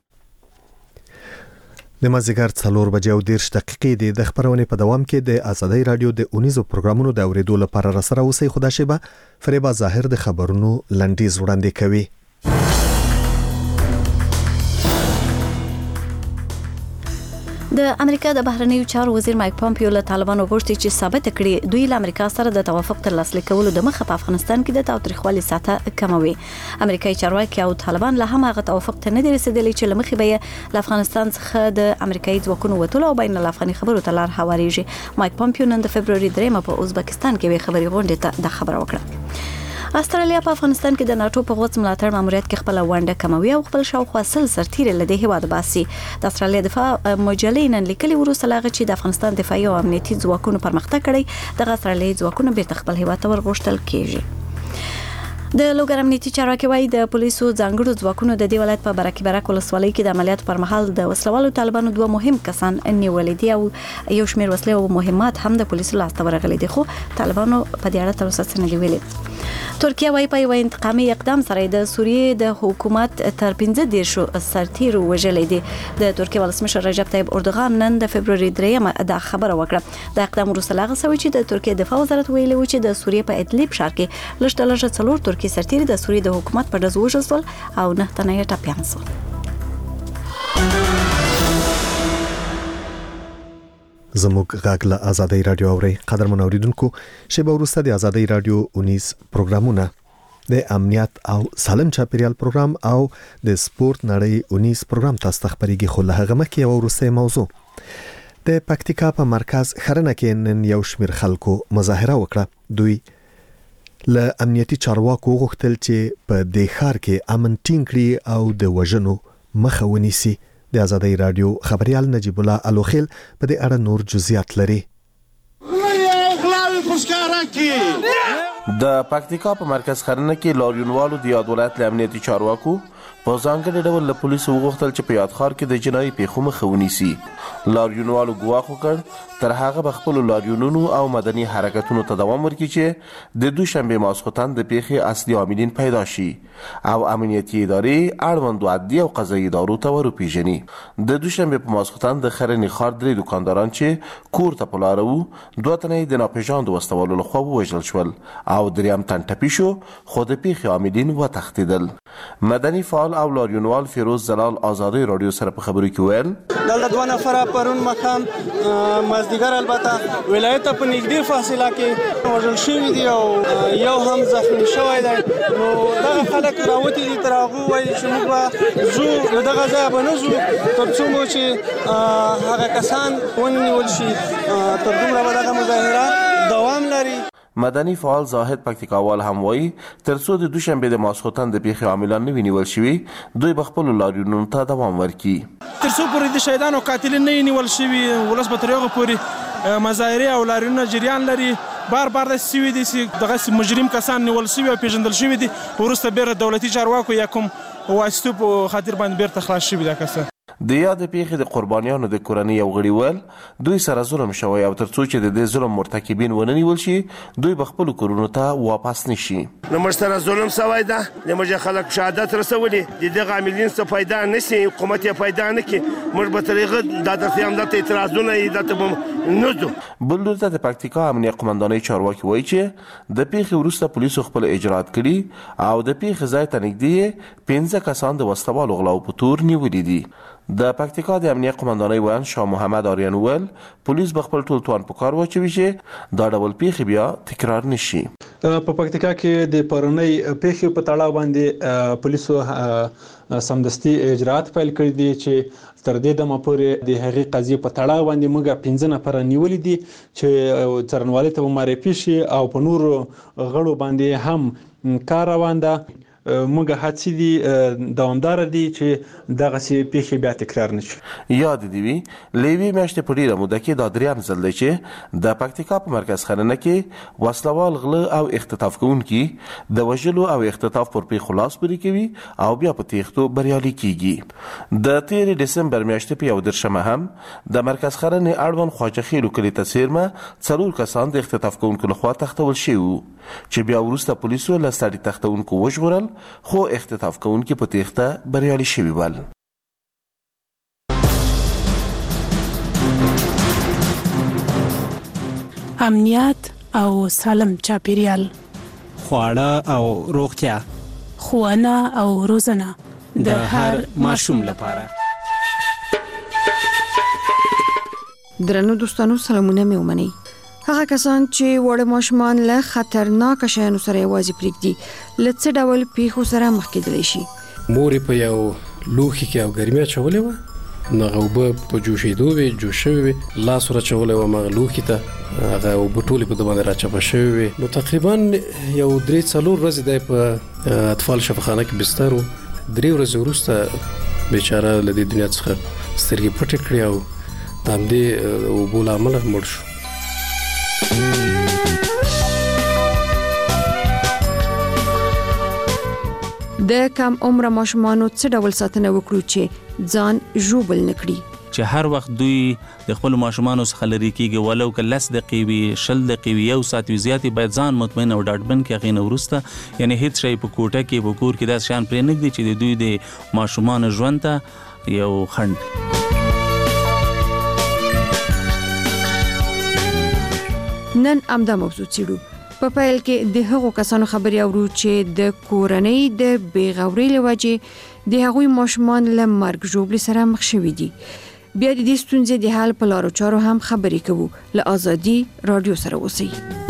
د مازیګر 4:30 د خبرونه په دوام کې د آزادۍ رادیو د 19 پروګرامونو د اوریدو لپاره را سره اوسئ. خدا شیبه فریبا ظاهر د خبرونو لنډیز وړاندې کوي. د امریکا د بهرنیو چارو وزیر مایک پامپیو له طالبانو غوښتي چې ثابت کړي دوی له امریکا سره د توافق تر لاسلیک کولو د مخه په افغانستان کې د تاوتریخوالي سطح کموي. امریکایي چارواکي او طالبان له هم هغه توافق ته نه دي رسیدلي چې له مخې به له افغانستان څخه د امریکایي ځواکونو وټول او بین الافغاني خبرو ته لار هواريږي. مایک پامپیو نن د فبرवरी 3 په ازبکستان کې خبري غونډه ته د خبره وکړه. استرالیا په افغانستان کې د ناتو په غوڅ ملاتړ ماموریت کې خپل ونډه کموي او خپل شاوخوا سل سرتیري له دې هیواد باسي. د استرالیا دفاع مجلې نن لیکلي وروسته لاغه چې د افغانستان دفاعي او امنیتي ځواکونو پرمختګ کړی، د استرالیایي ځواکونو بیرته خپل هیواد ته ورغوښتل کیږي. د لوګر امنیتي چارواکي وايي د پولیسو ځانګړو ځواکونو د دې ولایت په برکې برک ولسوالۍ کې د عملیاتو پر مهال د وسلوالو طالبانو دوه مهم کسان نیولې دي او یو شمېر وسلې او مهمات هم د پولیسو لاسته ورغلي دي، خو طالبانو په دې اړه تر اوسه څه نه دي ویلي. ترکیه وايي په یو انتقامي اقدام سره د سوریې د حکومت تر 15 سرتیرو وژلې دي. د ترکیه ولسمشر رجب طيب اردوغان نن د فبرवरी 3 د خبره وکړه. د اقدام وروسته لاغه سوي چې د ترکیه دفاع وزارت ویلي و چې د سوریې په ادلب ښار کې لږ 4 ترکیه سرتیري د سوریې د حکومت په ډز وژل او 9 تنه یې ټپیان شول. زموږ غږ له آزادۍ رادیو اوري. قدرمن اوریدونکو، شیبه وروسته د آزادۍ رادیو 19 پروګرامونه د امنیت او سالم چاپیریال پروګرام او د سپورت نړۍ 19 پروګرام تاسو ته خبريږي. خو له هغه مخکې یو وروسته موضوع د پکتیکا په مرکز خرنه کې نن یو شمیر خلکو مظاهره وکړه. دوی له امنیتي چارواکو غوښتل چې په دې ښار کې امن ټینګ کړي او د وژنو مخه ونیسي. د آزادۍ رادیو خبريال نجیب الله الوخیل په دې اړه نور جزئیات لري. د پکتیکا په مرکز خرنه کې لاریونوالو د یاد ولایت له امنیتي چارواکو په ځانګړي ډول له پولیسو وغوښتل چې په یاد ښار کې د جنایي پیښو مخه ونیسي. لاریونوالو ګواښ وکړ تر هغه به خپل لاریونونو او مدني حرکتونو ته دوام ورکړي چې د دوشنبه ماسخوتن د پیښې اصلي عاملین پیدا شي او امنیتي ادارې اړوند عادي او قضایي ادارو ته ورپېژني. د دوشنبه په ماسخوتن د خرنې ښار درې دکانداران چې کور ته په لاره وو، دوه تنه د ناپېژاندو وسلوالو لخوا ووژل شول او دریم تن ټپي شو، خو د پیښې عاملین وتښتېدل. مدني فعال او لاریونوال فیروز زلال آزادۍ رادیو سره په خبرو کې ویل دلته دوه نفره پرون مخام مازدیګر البته ولایت په نږدې فاصله کې وژل شوي دي او یو هم زخمی شوی دی. نو دغه خلک راوتي دي تر هغه وایي چې موږ به ځو له دغه ځایه به نه ځو تر څو مو چې هغه کسان ونیول شي، تر دومره به دغه مظاهره دوام لري. مدني فعال زاهد پکتیکاوال هم وایي تر څو د دوشنبه د ماسخوتن د پیښې عاملان نه ونیول شوي، دوی به خپل لاریونونو ته دوام ورکړي. تر څو پورې د شهیدانو قاتلین نه نیول شوي، ولس به تر هغه پورې مظاهرې او لاریونونه جریان لري. بار داسې شوي دي چې دغسې مجرم کسان نیول شوي او پیژندل شوي دي، وروسته بیرته دولتي چارواکو یا کوم واسطو په خاطر باندې بیرته خلاص شوي دا کسان. د یاد پیښې د قربانیانو د کورنۍ یو غړي ول دوی سره ظلم شوی او ترڅو چې د دې ظلم مرتکبین وننیول شي دوی به خپل کورونو ته واپس نشي. نو موږ سره ظلم شوی ده، موږ خلک شهادت رسولي د دغه عاملین څخه پیدا نشي، حکومت یې پیدا نه کی، موږ به طریقه د داسې اعتراضونه یې دته نوځو. بل لورته د پکتیکا امنیه قومندانۍ چارواکي وایي چې د پیښې وروسته پولیسو خپل اجرات کړي او د پیښې ځای ته نږدې 15 کسان د وسلوالو غلاو په تور نیولي دي. د پکتیکا د امنیه قومندانۍ ویان شاه محمد آریان ویل پولیس به خپل ټول توان په کار واچوي چې دا ډول پیښې بیا تکرار نشي. په پکتیکا کې د پرونی پیښې په تړاو باندې پولیسو سمدستي اجرات پیل کړی دي چې تر دې دمه پورې د هغې قضیې په تړاو باندې موږ 15 نفر نیولي دي چې څارنوالۍ ته معرفي شي او په نورو غړو باندې هم کار روان ده. موږ هڅې دي دوامدار دي چې دغه پیښې بیا تکرار نشي. یاد دی وی لیوی میاشتې په ډیره موده کې دا دریم ځل دی چې د پکتیکا په مرکز خانه کې وسلوال غله او اختطاف کوونکي د وژلو او اختطاف پر پیښو لاس پورې کوي او بیا په تیښتو بریالي کیږي. د 13 دسمبر میاشتې په 11 هم د مرکز خانه اړوند خواجه خیلو کلی ته څیرمه 4 کسان د اختطاف کوونکو لخوا تښتول شوي چې بیا وروسته پولیسو له سړي تښتونکو وژغورل خو اختطاف کوونکي په تیښته بریالي شوي ول. امنیت او سالم چاپیریال، خواړه او روغتیا، ښوونه او روزنه د هر ماشوم لپاره. درنو دوستانو سلامونه مې ومنئ. هغه کسان چې وړ ماشومان له خطرناک شیانو سره یوازې پرېږدي له څه ډول پیښو سره مخ کېدلی شي. مور په یو لوښي کې او ګرمي اچولې وه، نو هغه اوبه په جوشېدو وې، جوش شوې وې، لاس ورچولی وم هغه لوښي ته، هغه اوبه ټولې په ده باندې راچپه شوې وې. نو تقریبا یو 3-4 ورځې دی په اطفال شفاخانه کې بستر و. 3 ورځې وروسته بیچاره له دې دنیا څخه سترګې پټې کړې او د همدې اوبو له امله مړ شو. د کم عمر ماشومانو څه ډول ساتنه وکړو چې ځان ژوبل نکړي؟ چې هر وخت دوی د خپل ماشومانو څخه لري کیږي، ولو که 10 دقیقې وي، 20 دقیقې وي، 1 ساعت وي، زیاتې باید ځان مطمئن او ډاډمن کړي. هغې نه وروسته یعنې هیڅ شی په کوټه کې په کور کې داسې شیان پرې نه ږدي چې د دوی د ماشومانو ژوند ته یو خنډ. نن امدا موضوع څیړو. په پیل کې د هغو کسانو خبرې اورو چې د کورنۍ د بیغورۍ له وجې د هغوی ماشومان له مرګ ژوبلې سره مخ شوي دي. بیا د دې ستونزې د حل په لارو چارو هم خبرې کوو. له آزادي رادیو سره اوسئ.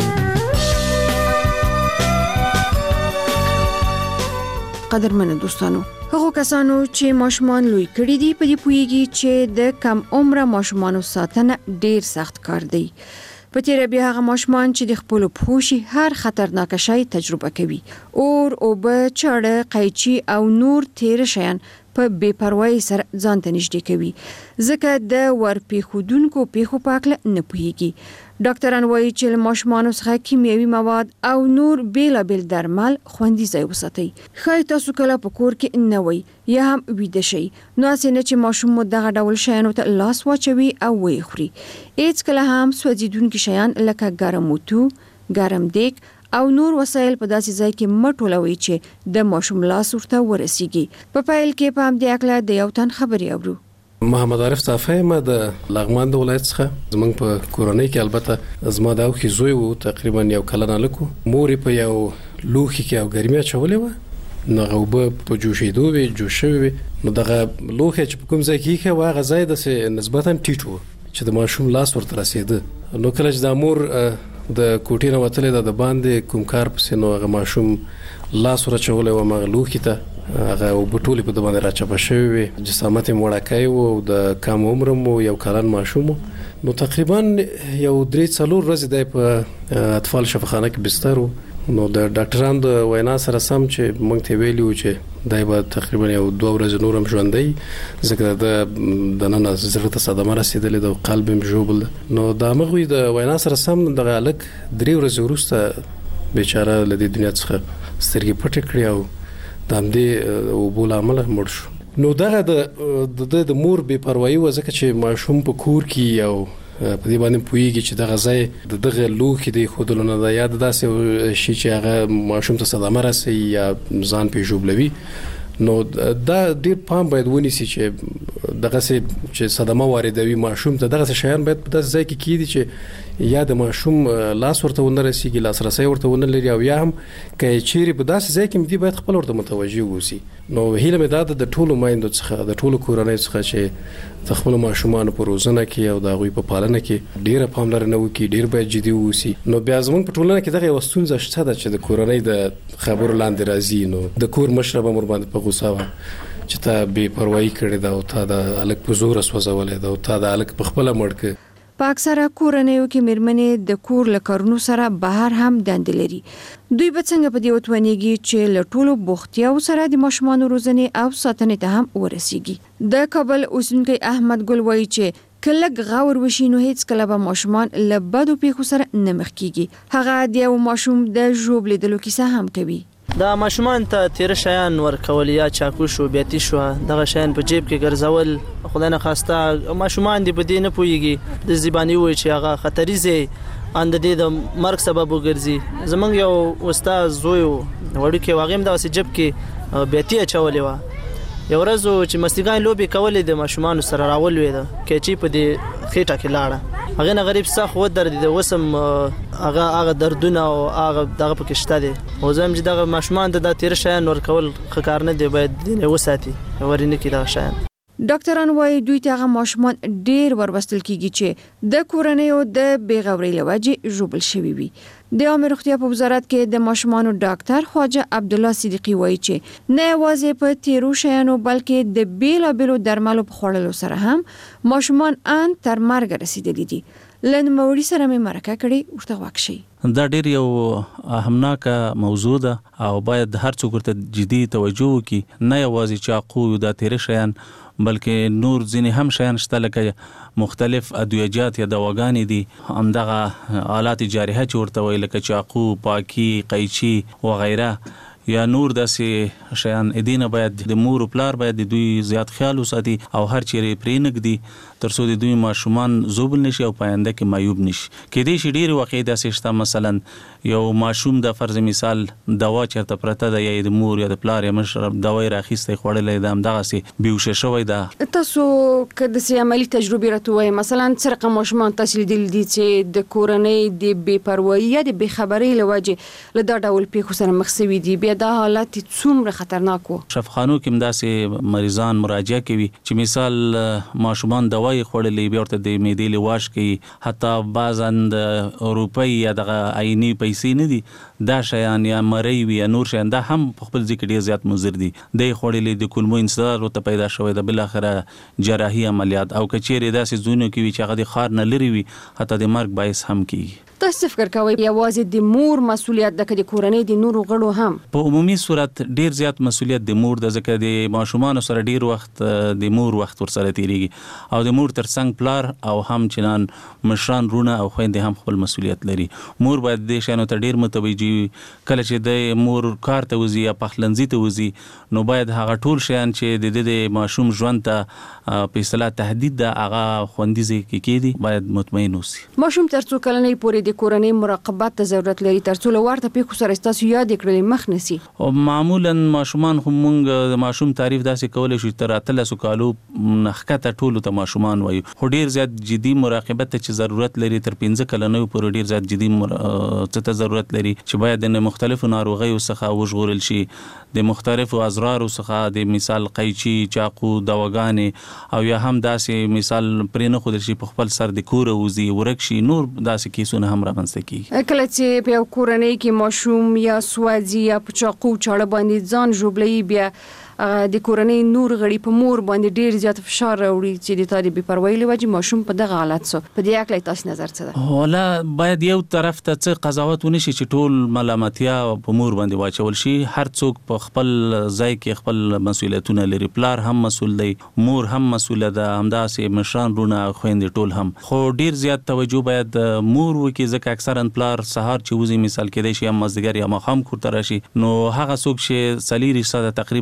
قدرمنو دوستانو، هغو کسانو چې ماشومان لوی کړي دي په دې پوهیږي چې د کم عمره ماشومانو ساتنه ډیر سخت کار دی. په تیره بیا هغه ماشومان چې د خپلو پښو شي هر خطرناک شی تجربه کوي. اور، اوبه، چاړه، قیچي او نور تیر شیان په بے پروايي سره ځان ته نږدې کوي ځکه د ورپېښودونکو پیښو په اړه نه پوهیږي. ډاکټران وایي چې له ماشومانو څخه کیمیاوي مواد او نور بیلابیل درمل خوندي ځای وساتئ. ښایي تاسو کله په کور کې نه وئ یا هم ویده شئ، نو هسې نه چې ماشوم مو دغه ډول شیانو ته لاس واچوي او ویې خوري. هیڅ کله هم سوځېدونکي شیان لکه ګرم اوتو، ګرم دیګ او نور وسایل په داسې ځای کې مه ټولوئ چې د ماشوم لاس ورته ورسیږي. په پیل کې په همدې هکله د یو تن خبرې اورو. محمد عارف صافی ما د لغمان د ولایت څخه زمونږ په کورنۍ کې البته زما د اوښې زوی و، تقریبا 1 کلن هلک و. مور په یو لوښي کې او ګرمي اچولې وه، نو هغه اوبه په جوشېدو وې، جوش شوې وې. نو دغه لوښی چې په کوم ځای کې ایښی و هغه ځای داسې نسبتا ټیټ و چې د ماشوم لاس ورته رسېده. نو کله چې دا مور د کوټې نه وتلې ده د باندې کوم کار پسې، نو هغه ماشوم لاس ورچولی وم هغه لوښي ته، هغه اوبه ټولې په ده باندې راچپه شوې وې. جسامت یې وړکی و او د کم عمر مو 1 کلن ماشوم و. نو تقریبا یو 3-4 ورځې دی په اطفال شفاخانه کې بستر و. نو د ډاکټرانو د وینا سره سم چې موږ ته ویلي و چې دی به تقریبا یو 2 ورځې نور هم ژوندی، ځکه د دننه زړه ته صدمه رسېدلې ده او قلب هم ژوبل ده. نو د همغوی د وینا سره سم دغه هلک 3 ورځې وروسته بیچاره له دې دنیا څخه سترګې پټې کړې او د همدې اوبو له امله مړ شو. نو دغه د مور بې پروايي و ځکه چې ماشوم په کور کې یو په دې باندې پوهیږي چې دغه ځای دغه لوښي دی ښودلو نه ده یا داسې شي چې هغه ماشوم ته صدمه رسوي یا ځان پې ژوبلوي. نو دا ډیر پام باید ونیسي چې دغه چې صدمه واردوي ماشوم ته دغه شیان باید په داسې ځای کې کیدي چې یا د ماشوم لاس ورته ونه رسیږي لاسرسي ورته ونه لري او یا هم که چیرې په داسې ځای کې مدي باید خپل ورته متوجه اوسي. نو هیله مې دا د ټولو مایندو څخه د ټولو کورنۍ څخه چې د خپل ماشومان په روزنه کې او د هغوی په پالنه کې ډیره پاملرنه وکړي ډیر باید جدي اوسي. نو بیا زموږ په ټولنه کې دغه یو ستونزه شته ده چې د کورنۍ د خبرو لاندې راځي. نو د کور مشره به مور باندې په غوسه وه چې تا بې پروايي کړې ده او تا د هلک په زوره سوځولی ده او تا د هلک په خپله مړ کړ. په اکثره کورنیو کې میرمنې د کور له کارونو سره بهر هم دندې لري. دوی به څنګه په دې وتوانیږي چې له ټولو بوختیاو سره د ماشومانو روزنې او ساتنې ته هم ورسیږي. د کابل اوسیدونکی احمد ګل وایي چې کله غور وشي نو هیڅ کله به ماشومان له بدو پیښو سره نه مخ کیږي. هغه د یو ماشوم د ژوبلېدلو کیسه هم کوي. دا ماشومان ته تیر شیان ورکول یا چاکو شو بیاتی شو دغه شیان په جیب کې ګرځول خدای نه خواسته ماشومان دی په دې نه پوهیږي د زبانی وای چې هغه خطرېزي اند دې د مرګ سبب وګرځي. زمونږ یو استاد زوی وړو کې واغیم دا وسې جیب کې بیاتی اچولې و. یو ورځ چې مستګان لوبي کولې د ماشومان سره راولوي دا کېچی په دې خېټه کې لاړه هغه نه غریب سخت و درد د وسم هغه دردونه او هغه دغه پکې شته دي او زم چې دغه ماشومان د تیر شیان ورکول خکار نه دی باید دینه وساتي ورینه کې دا شیان. ډاکټران وايي دوی ته هغه ماشومان ډیر وربستل کیږي چې د کورنیو د بیغوري لوجې ژوبل شوی وي. د عامه روغتیا په وزارت کې د ماشومانو ډاکټر خواجه عبد الله صدیقي وايي چې نه یوازې په تیرو شیانو بلکې د بیلابیلو درملو په خوړلو سره هم ماشومان ان تر مرګ رسیدلي دي. لنموړي سره مې مرکه کړې ورته واکشي. دا ډیر یو اهمناکه موضوع ده او باید هر څوک ورته جدي توجه وکړي. نه یوازې چاقو دا تیر شیان بلکې نور ځینې هم شیان شته لکه مختلف ادویجات یا دواګانې دي همدغه آلات جارحه چې ورته وایي لکه چاقو پاکی قیچي وغیره یا نور داسې شیان ادینه باید د مور او پلار باید د دوی زیات خیال وساتي او هر چیرې پرې نږدي تر څو د دوی ماشومان زوبل نشي او پاینده کې معیوب نشي. کېدای شي ډېر واقع داسې شته مثلا یو ماشوم د فرض مثال دوا چرته پرته ده یا د مور یا د پلار یا مشر دوا راخیسته خوړلې ده همدغه سي بیوشه شوی ده. تاسو کله چې عملی تجربه راټوي مثلا څرقه ماشومان تاسو لیدل دي چې د کورنۍ د بې پروايي یا د بې خبرۍ لوجه له دا ډول پیښو سره مخ شوي دي بیا دا حالت څومره خطرناک وو. شفاخانو کې مداسې مریضان مراجعه کوي چې مثال ماشومان دوا خوړلې بیا ورته د معدې لواش کوي حتی بعضاً د روپۍ یا دغه عیني پیسې نه دي دا شیان یا مری وي یا نور شیان دا هم په خپل ځکه ډیر زیات مضر دي. د خوړلې د کولمو انسداد ورته پیدا شوی د بل اخره جراحي عملیات او کچېره داسې زونه کې وي چې هغه د خار نه لري وي حتی د مرګ باعث هم کیږي. تاسو فکر کوئ یوازې د مور مسولیت د کورنۍ د نورو غړو هم په عمومي صورت ډیر زیات مسولیت د مور د ځکه د ماشومان سره ډیر وخت د مور وخت ورسره تیریږي او د مور ترڅنګ پلار او هم چنان مشران رونه او خويندې هم خپل مسولیت لري. مور باید د شانو ته ډیر متوجي کله چې د مور کار ته وزي یا پخلنځي ته وزي نو باید هغه ټول شیان چې د ماشوم ژوند ته په اصطلاح تهدید د هغه خوندیزي کې کېدي باید مطمئن اوسي. ماشوم تر څو کلنې پورې د کورنۍ مراقبت ته ضرورت لري تر څو ورته پیښو سره تاسو یاد کړئ مخ نسی. او معمولا ماشومان هم موږ د ماشوم تعریف داسې کولای شو تر 3 کالو نخکته ټولو ته ماشومان وایو خو ډیر زیات جدي مراقبت ته چې ضرورت لري تر 15 کلنو پورې ډیر زیات جدي ته ضرورت لري چې باید د مختلفو ناروغیو څخه وژغورل شي د مختلفو اضرارو څخه د مثال قیچي چاقو دواګانې او یا هم داسې مثال پرې نه خودل شي په خپل سر د کور وزي ورک شي نور داسې کیسونه هم رامنځته کیږي. کله چې په کورنۍ کې ماشوم یا سوځي یا په چاقو چاړه باندې ځان ژوبلې بیا د کورنۍ نور غړي په مور باندې ډیر زیات فشار راوړي چې د تاري بې پروايي لوجه ماشوم په دغه حالت سو په دې اړه تاسو نظر څه ده؟ ولا باید یو طرف ته څه قضاوت ونشي چې ټول ملامتیا په مور باندې واچول شي. هر څوک په خپل ځای کې خپل مسؤلیتونه لري. پلار هم مسؤل دی مور هم مسؤله ده همداسې مشران رونه خويندې ټول هم خو ډیر زیات توجه باید مور وکړي ځکه اکثرا پلار سهار چې وزي مثال کې دی شي مازدیګر یا ماښام کور ته راشي نو هغه څوک چې سلیری ساده تقریبا په کور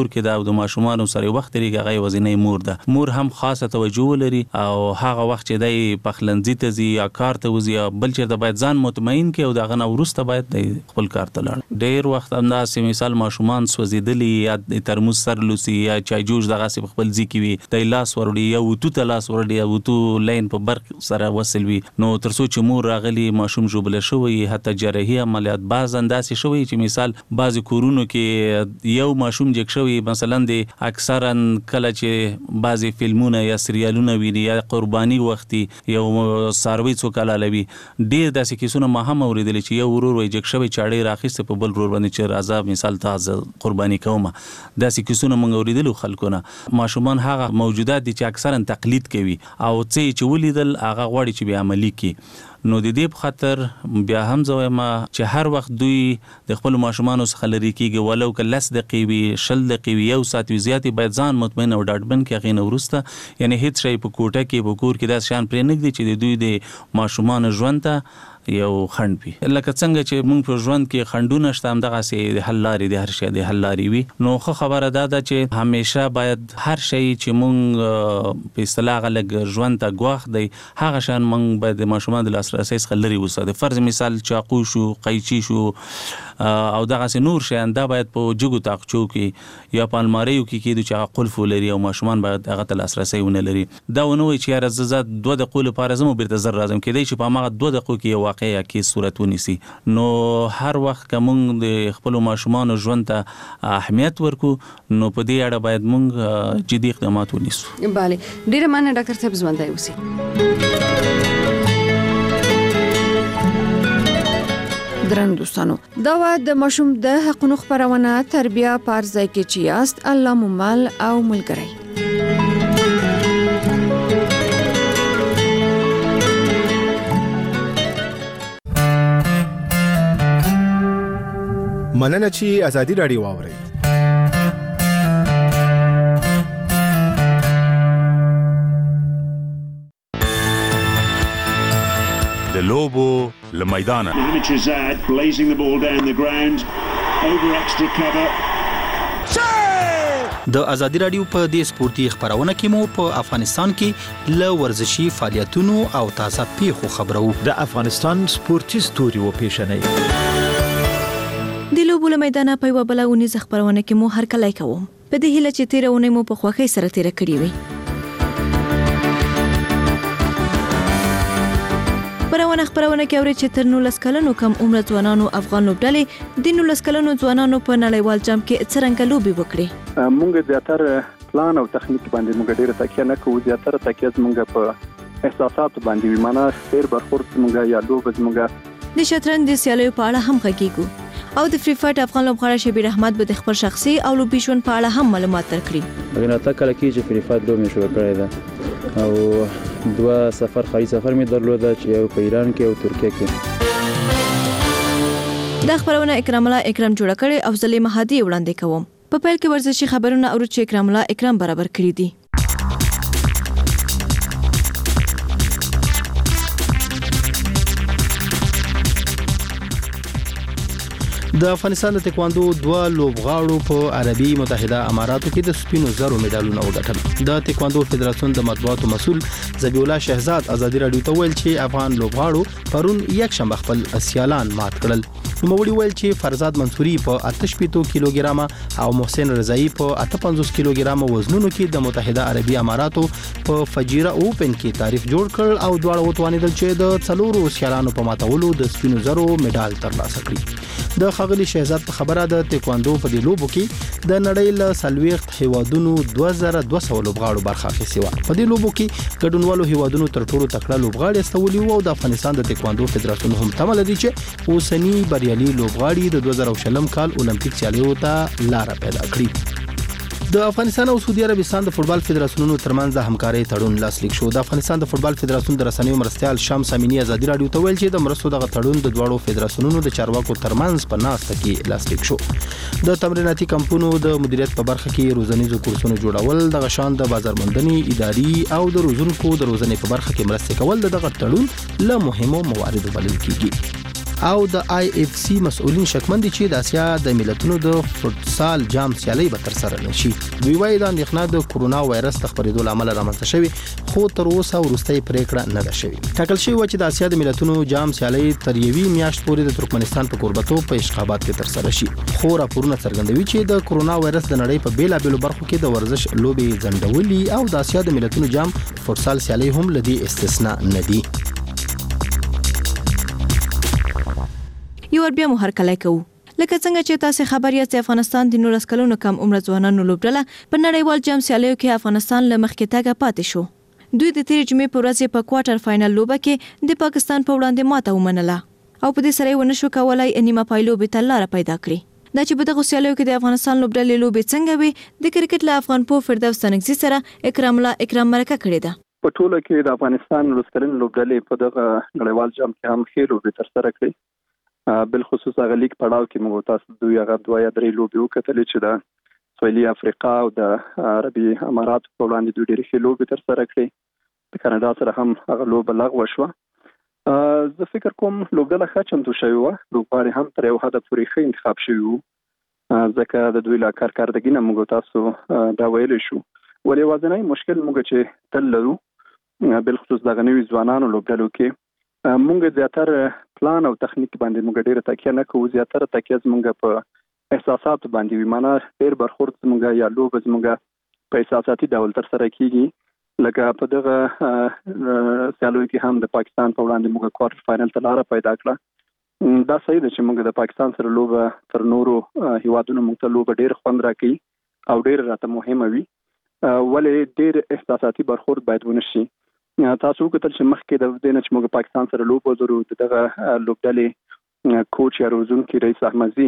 کور کې دا او د ماشومان سره وخت لري هغه وزینې مور ده. مور هم خاصه توجه لري او هغه وخت چې د پخلنځي ته ځي یا کار ته وځي یا بل چیرته باید ځان مطمئن کړي او دغه نه وروسته باید د خپل کار ته لاړ. ډیر وخت همداسې مثال ماشومان سوځېدلي یا د ترموز سر لوسي یا چای جوش دغه په خپل ځي کې وي د لاس وروړي یا وتو ته لاس وروړي یا وتو لین په برق سره وصل وي نو تر څو چې مور راغلي ماشوم جوبله شوی حتی جراحي عملیات باز انداسې شوی چې مثال بعض کورونو کې یو ماشوم جګ شوی مثلا د اکثرا کله چې بعض فلمونه یا سریالونه ویني یا قرباني وختي یو ساروي څوک لالوي ډیر داسې کیسونه ما هم اوریدل چې یو ورور وي جګ شوی چاړې راخسته په بل ورور باندې چې راځه مثال تازه قرباني کومه داسې کیسونه موږ اوریدل خلکونه ماشومان هغه موجودات دي چې اکثرا تقلید کوي او چې ولیدل هغه غواړي چې به عملي کړي. نو د دې په خاطر بیا هم زویم چې هر وخت دوی د خپل ماشومانو څخه لري کیږي ولو که 10 دقیقې وي 10 دقیقې وي یو ساعت وي زیاتې باید ځان مطمئن او ډاډمن کې هغې نه وروسته یعنی هیڅ شی په کوټه کې په کور کې داسې شیان پرې نه ږدي چې د دوی د ماشومانو ژوند ته یو خنډ وي. لکه څنګه چې موږ په ژوند کې خنډونه شته همدغسې د حل لارې د هر شی د حل لارې وي. نو ښه خبره دا ده چې همیشه باید هر شی چې موږ په اصطلاح هغه لږ ژوند ته ګواښ دی هغه شیان موږ باید د ماشومانو د لاسرسۍ څخه لرې وساتو. فرض مثال چاقو شو قیچي شو او دغسې نور شیان دا باید په جګو تاقچو کې یا په الماریو کې کېدو چې هغه قلف ولري او ماشومان باید هغه ته لاسرسی ونه لري. دا ونه وایي چې یاره زه 2 دقیقو لپاره ځم او بیرته زر راځم کېدای چې په هماغه 2 دقیقو کې یو واقع یا کې صورت ونیسي. نو هر وخت که موږ د خپلو ماشومانو ژوند ته اهمیت ورکو نو په دې اړه باید موږ جدي اقدامات ونیسو. بله ډیره مننه ډاکټر صاحب ژوندی اوسئ. درنو دوستانو دا و د ماشوم د حقونو خبرونه تربیه پر ځای کې چې یاست الله مو مل او ملګری. مننه چې ازادي رادیو واورئ. د لوبو لمیدانه د ازادي رادیو په دې سپورتي خبرونه کې مو په افغانستان کې ل ورزشي فعالیتونو او تازه پیښو خبرو د افغانستان سپورتي ستوري و پیښنې د لوبو لمیدانه په وبلغونی خبرونه کې مو هر کله کوم په دې هیله چې تیرونه مو په خوخي سره تیر کړی وي. خبرونه کې اوري چې تر 19 کلنو کم عمر ځوانانو افغان لوبډلې د 19 کلنو ځوانانو په نړیوال جام کې څرنګه لوبي وکړي. مونږ زیاتره پلان او تخنیک باندې مونږ ډیره تکیه نه کوو زیاتره تکیه مونږ په احساسات باندې وي معنا ډیر برخورد مونږ یا لوب مونږ د شطرنج د سیالیو په اړه هم غږیږو او د فری فایټ افغان لوبغاړی شبیر احمد به د خپل شخصي او لوبي ژوند په اړه هم معلومات ورکړي. غوښنه تا کله کې چې فری فایټ لوب مې شروع کړی ده او 2 سفر خارجي سفر مې درلوده چې یو په ایران کې او ترکیه کې. دا خبرونه اکرام الله اکرام جوړ کړي او زلي مهدي وړاندې کوم. په پیل کې ورزشي خبرونه اورو چې اکرام الله اکرام برابر کړی دي. د افغانستان د تکواندو 2 لوبغاړو په عربي متحده اماراتو کې د سپینو زرو مډالونه وګټل. د تکواندو فدراسیون د مطبوعاتو مسؤل ذبیح الله شهزاد ازادي رادیو ته ویل چې افغان لوبغاړو پرون یک شنبه خپل سیالان مات کړل. نوموړي ویل چې فرزاد منصوري په 88 کیلوګرام او محسن رضایی په 58 کیلوګرام وزنونو کې د متحده عربي اماراتو په فجیره اوپن کې تاریخ جوړ کړ او دواړه وتوانیدل چې د څلورو سیالانو په ماتولو د سپینو زرو مډال ترلاسه کړي. د خغلی شهزاد په خبره د تکواندو په دی لوبو کې د نړۍ له سلويخت هیوادونو 2200 لوبغاړو برخه اخیستې و. په دی لوبو کې ګډونوالو هیوادونو تر ټولو تکړه لوبغاړي استولي او د افغانستان د تکواندو فدراسیون هم تمه لري چې اوسنی بریالي لوبغاړي د 2020 کال اولمپیک سیالیو ته لار پیدا کړي. د افغانستان او سعودي عربستان د فوتبال فدراسیونونو ترمنځ د همکارۍ تړون لاسلیک شو. د افغانستان د فوتبال فدراسیون د رسنیو مرستيال شمس امینی ازادي رادیو ته ویل چې د مرستو دغه تړون د دوړو فدراسیونونو د چارواکو ترمنځ په ناسته کې لاسلیک شو. د تمریناتي کمپونو د مدیریت په برخه کې روزنیزو کورسونو جوړول، د غشان د بازار موندنې اداري او د روزونکو د روزنې په برخه کې مرسته کول دغه تړون له مهمو مواردو بلل کیږي. او د آی اف سی مسؤلین شکمن دي چې د اسیا د ملتونو د فوتسال جام سیالي به تر سره نشي. دوی وايي د اندېښنه د کورونا وایرس د خپرېدو لامل رامنځته شوی، خو تر اوسه وروستۍ پریکړه نه ده شوې. ټاکل شوی و چې د اسیا د ملتونو جام سیالي تر یوې میاشت پورې د ترکمنستان په کوربتوب په اشخابات کې تر سره شي. خو راپورونه څرګندوي چې د کورونا وایرس د نړۍ په بیلابېلو برخو کې د ورزش لوبې ځنډولي او د اسیا د ملتونو جام فوتسال سیالي هم لدی استثناء نه دي. یو بیا مو هرکلی کوو. لکه څنګه چې تاسو خبر یاست، افغانستان د 19 کلونو کم عمر ځوانانو لوبډله په نړیوال جام سیالیو کې افغانستان له مخکې تګه پاتې شو. دوی د تیر جمعې په ورځ په کوارټر فائنل لوبه کې د پاکستان په وړاندې ماته ومنله او په دې سره ونه شو کولای نیمه پای لوبې ته لاره پیدا کړي. دا چې په دغه سیالیو کې د افغانستان لوبډلې لوبې څنګه وي، د کرکټ له افغان پو فردوس تنګزي سره اکرام مرکه کړې ده. په ټوله کې د افغانستان لوبډلې لوبډلې په دغه نړیوال جام کې هم ښې لوبې ترسره کړې. بالخصوص هغه لیګ پړاو کې موږ تاسو دوی هغه 2 یا 3 لوبې وکړلې چې د سویلي افریقا او د عربي امارات په وړاندې دوی ډېرې ښې لوبې ترسره کړې. د کاناډا سره هم هغه لوبه لغوه شوه. زه فکر کوم لوبډله ښه چمتو شوې وه، لوبغاړي هم تر یو حده پورې ښه انتخاب شوي وو، ځکه د دوی له کارکردګي نه موږ تاسو دا ویلی شو. ولې یوازینی مشکل موږ چې تل لرو بالخصوص دغه نوي ځوانانو لوبډلو کې موږ زیاتره پلان او تخنیک باندې موږ ډېره تکیه نه کوو، زیاتره تکیه زموږ په احساساتو باندې وي. معنا ډېر برخورد زموږ یا لوبه زموږ په احساساتي ډول ترسره کیږي. لکه په دغه سیالیو کې هم د پاکستان په وړاندې موږ کوارټر فائنل ته لاره پیدا کړه. دا صحیح ده چې موږ د پاکستان سره لوبه تر نورو هیوادونو موږ ته لوبه ډېر خوند راکوي او ډېر راته مهمه وي، ولې ډېر احساساتي برخورد باید ونه شي. تاسو وکتل چې مخکې د دې نه چې موږ پاکستان سره لوبه ورو دغه لوبډلې کوچ یا روزونکي رئیس احمدزي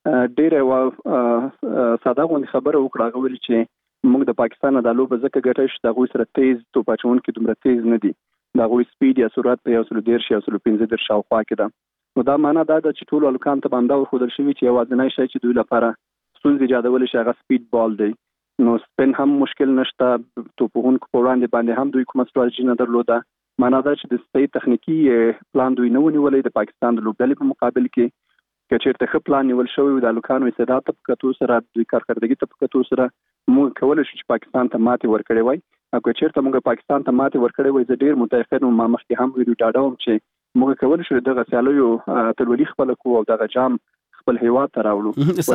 ډېر ساده غونډه خبره وکړه، هغه ویل چې موږ د پاکستان د لوبه ځکه ګټه شو، دغه سره تیز توپ اچونکي دومره تیز نه دي، دغه سپیډ یا سرعت په 110 یا 115 شاوخوا کې ده. نو دا معنا دا ده چې ټول الکان ته باندې ورخودل شوی چې یوازینی شی چې دوی لپاره ستونزې ایجادول شي هغه سپیډ بال دی. نو سپین هم مشکل نشته، توپونکو په وړاندې هم دوی کومه ستراتیژي نه درلوده. معنا دا چې د صحیح تخنیکی پلان دوی نه ونیولې د پاکستان د لوبډلې په مقابل کې. که چیرته ښه پلان نیول شوی د الکانو استعداد ته په کتو سره دوی کارکردګي ته په کتو سره موږ کولی شو چې پاکستان ته ماتې ورکړې وای. او که چیرته موږ پاکستان ته ماتې ورکړې وای، زه ډېر متأخر وم، ما مخکې هم ویلو ډاډه وم چې موږ کولی شو دغه سیالیو اتلولي خپله کړو او دغه جام خپل هیواد ته راوړو.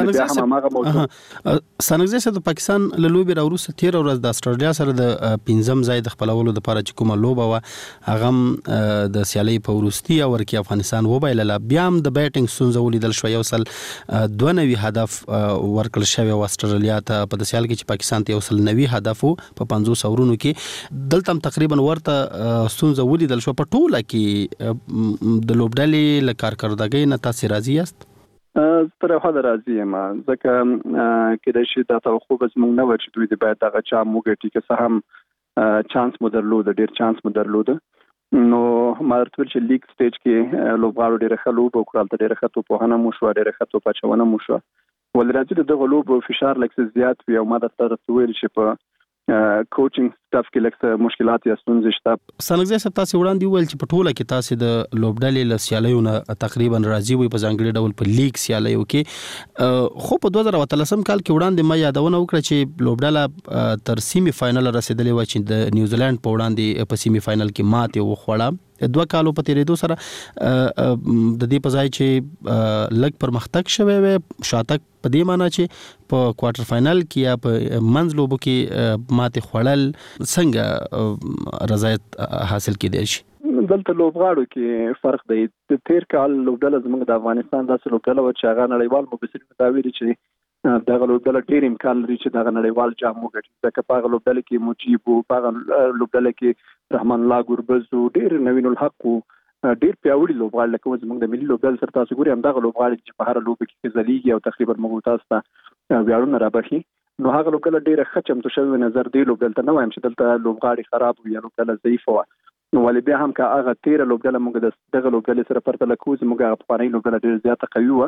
سانګزي سره د پاکستان له لوبې راوروسته 13 ورځ د استرالیا سره د 5م ځای د خپلولو لپاره چې کومه لوبه و هغه د سیالي په وروستي اور کې افغانستان وبایله. بیا هم د بیټینګ ستونزه ولیدل شو، یو سل 92 هدف ورکړل شوی و استرالیا ته په سیال کې چې پاکستان ته یو سل 90 هدف په 50 اورونو کې. دلته تقریبا ورته ستونزه ولیدل شو. په ټوله کې د لوبډلې له کارکردګۍ نه تاسو راضي یاست؟ تر هغه راضي یم، ځکه کېدای شي دا توقع به زموږ نه و چې دوی باید دغه جام وګټي، که څه هم چانس مو درلوده، ډېر چانس مو درلوده. نو ما درته ویل چې لیګ سټیج کې لوبغاړو ډېره ښه لوبه وکړه، هلته ډېره ښه توپوهنه مو شوه، ډېره ښه توپ اچونه مو شوه. ولې راځي د دغه لوبو فشار لږ څه زیات وي او ما درته ویل چې په کوچینګ سټاف کې لکه مشکلات یا ستونزې شته. سانګزي صاحب تاسو وړاندې وویل چې په ټوله کې تاسو د لوبډلې له سیالیو نه تقریبا راضي وي، په ځانګړي ډول په لیګ سیالیو کې. خو په 2013 کال کې وړاندې ما یادونه وکړه چې لوبډله تر سیمي فائنل رسیدلې و چې د نیوزیلند په وړاندې په سیمي فائنل کې ماتې وخوړه. 2 کالو په تیریدو سره د دې په ځای چې لږ پرمختګ شوی وي، شاتګ په دې معنی چې په کوارټر فائنل کې یا په منځ لوبو کې ماتې خوړل څنګه رضایت حاصل کېدای شي؟ دلته لوبغاړو کې فرق دی. د تیر کال لوبډله زموږ د افغانستان داسې لوبډله وه چې هغه نړیوال مبصرینو دا ویلي چې دغه لوبډله ډېر امکان لري چې دغه نړیوال جام وګټي، ځکه په هغه لوبډله کې مجیب و، په هغه لوبډله کې رحمان الله ګربز و، ډېر نوین الحق و، ډېر پیاوړي لوبغاړي لکه زموږ د ملي لوبډلې سره تاسو ګورئ همدغه لوبغاړي چې په هره لوبه کې ځلیږي او تقریبا موږ تاسو ته ویاړونه رابخي. نو هغه لوبډله ډېره ښه چمتو شوې نظر دی لوبډلې ته نه وایم چې دلته لوبغاړي خراب وي یا لوبډله ضعیفه وه. نو ولې بیا هم که هغه 13 لوبډله موږ دغه لوبډلې سره پرتله کوو، زموږ هغه پخوانۍ لوبډله ډېره زیاته قوي وه.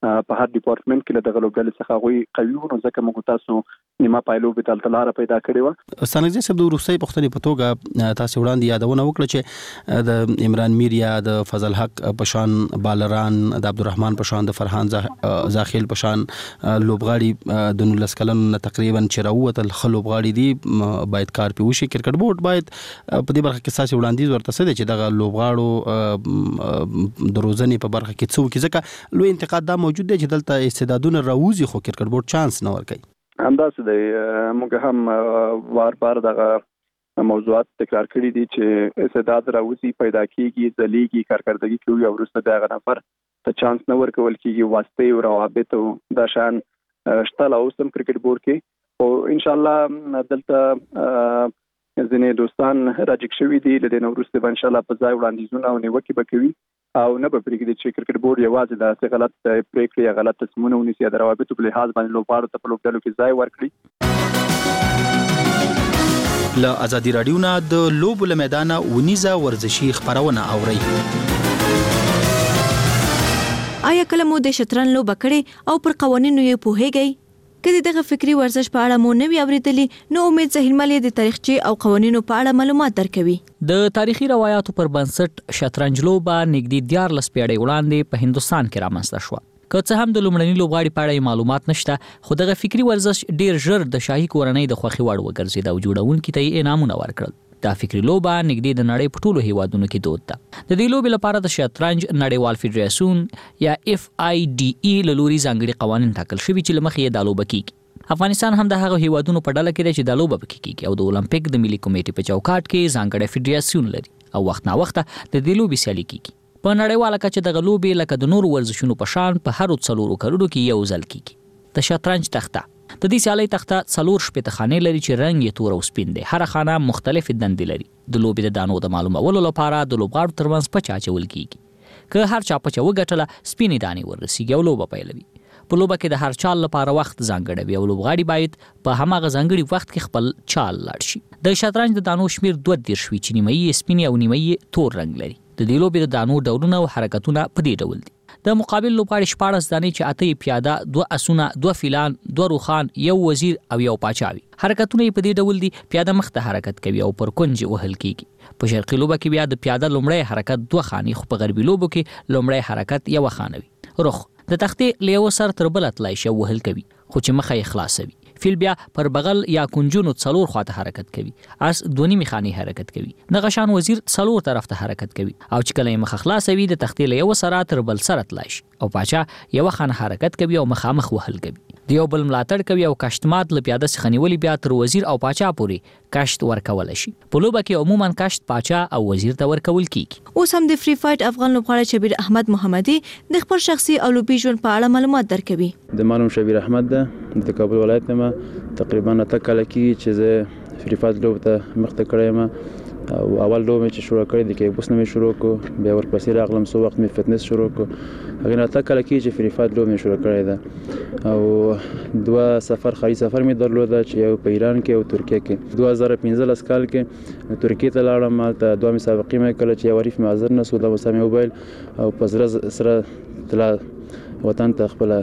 په هر ډپارټمنټ کې له دغه لوبډلې څخه غوي قوي ونه ځکه موږ تاسو نیمه پایلو به تلتلاره پیدا کړې و. سانګزي صاحب د روسي پښتني په توګه تاسو وړاندې یادونه وکړه چې د عمران میر یا د فضل حق پشان بالران د عبدالرحمن پشان د فرحان زاخیل پشان لوبغاړي د 19 کلن تقریبا چروت الخلوبغاړي دي باید کار پیوشي کرکټ بورډ باید په دې برخه کې ساسي وړاندیز ورته څه دي چې دغه لوبغاړو د روزنې په برخه کې څو کې ځکه لوی انتقاد دا موجود دی چې دلته استعدادونه راوځي خو کرکټ بورډ چانس نه ورکوي. همداسې دی موږ هم وار بار دغه موضوعات تکرار کړي دي چې استعداد راوځي پیدا کیږي ځلیږي کارکردګي کوي او وروسته بیا هغه نفر ته چانس نه ورکول کیږي واسطې او روابط او دا شان شته لا اوس هم کرکټ بورډ کې او ان شاء الله دلته ځینې دوستان راجګ شوي دي له دې نه وروسته به ان شاء الله په ځای وړاندیزونه او نیوکې به کوي او نه به پرېږدي چې کرکټ بورډ یوازې داسې غلط پرېکړې یا غلط تصمیمونه ونیسي د روابطو په لحاظ باندې لوبغاړو ته په لوبډلو کې ځای ورکړي. له ازادي راډیو نه د لوبو له میدانه ونیزه ورزشي خبرونه اورئ. آیا کله مو د شطرنج لوبه کړې او پر قوانینو یې پوهیږئ؟ کله دغه فکری ورزش په اړه مو نوی اوریدلی نو امید زهیل ملي د تاریخچه او قوانینو په اړه معلومات درکوي. د تاریخي روایتو پر بنسټ شطرنج لوبه نږدې 14 پیړۍ وړاندې په هندستان کې رامنځته شوه. که څه هم د لومړني لوبغاړي په اړه معلومات نشته خو دغه فکری ورزش ډیر ژر د شاهي کورنۍ د خوښي وړ وګرځید او جوړونکو ته یې انعامونه ورکړل. دا فکری لوبه نږدې د نړۍ په ټولو هیوادونو کې دود ده. د دې لوبې لپاره د شطرنج نړیوال فدراسیون یا FIDE له لوري ځانګړي قوانین ټاکل شوي چې لمخې یې دا لوبه کیږي. افغانستان هم د هغه هیوادونو په ډله کې دی چې د لوبه پکې کیږي او د اولمپیک د ملي کمیټې په چوکاټ کې ځانګړی فدراسیون لري او وخت نا وخت د دې لوبې سیالي کیږي. په نړیواله کچه دغه لوبې لکه د نورو ورزشونو په شان په هر 4 کلونو کې یو ځل کیږي. د شطرنج تخته د دې سیالۍ تخته 4 شپېته خانې لري چې رنګ یې تور او سپین دی. هر خانه مختلفې دندې لري. د لوبې د دانو د معلومولو لپاره د لوبغاړو ترمنځ پچ اچول کیږي. که هر چا پچ وګټله سپینې دانې ورسیږي او لوبه پیلوي. په لوبه کې د هر چال لپاره وخت ځانګړی وي او لوبغاړي باید په هماغه ځانګړي وخت کې خپل چال لاړ شي. د شطرنج د دانو شمیر 32 وي چې نیمه یې سپین او نیمه یې تور رنګ لري. د دې لوبې د دانو ډولونه او حرکتونه په دې ډول دي. د مقابل لوبغاړي 14 دانې چې 8 پیاده 2 اسونه 2 فیلان 2 روخان 1 وزیر او 1 پاچاوي. حرکتونه په دې ډول دي پیاده مخ ته حرکت کوي او پر کنج وهل کیږي. په شرقي لوبه کې بیا د پیاده لومړی حرکت 2 خانې خو په غربي لوبو کې لومړی حرکت 1 خانه وي. رخ د تختې له یو سر تر بل تلای شي وهل کوي خو چې مخه یې خلاصوي. فیل بیا پر بغل یا کنجونو 4 خواته حرکت کوي. اس 2 نیمه خانې حرکت کوي. د غشان وزیر 4 طرف ته حرکت کوي او چې کله یې مخه خلاصوي د تختې له یو سر تر بل سر تلای شي او پاچا یو خانه حرکت کوي او مخامخ وهل کوي. د یو بل ملاتړ کوي او کشتمات له پیاده څخه نیولې بیا تر وزیر او پاچا پورې کشت ورکول شي. په لوبه کې عموما کشت پاچا او وزیر ته ورکول کیږي. اوس هم د فری فایټ افغان لوبغاړی شبیر احمد محمدي د خپل شخصي او لوبي ژوند په اړه معلومات درکوي. د معلوم شبیر احمد ده د کابل ولایت نه تقریبا 8 کال کې چې زه فری فایټ لوب ته مخته کړم او اول لوب چې شروع کړی د کې بوس نه شروع کو بیا ورپسې راغلم سو وخت مې فټنس شروع کو هغه نه 8 کال کې چې فری فایټ لوب مې شروع کړی ده او 2 سفر خاري سفر مې درلود چې یو په ایران کې او ترکیه کې 2015 کال کې ترکیه ته لاړم مالته 2 مسابقې مې کړې چې یو عارف معذر نه سو د وسامه موبایل او پزره سره تلا وطن ته خپل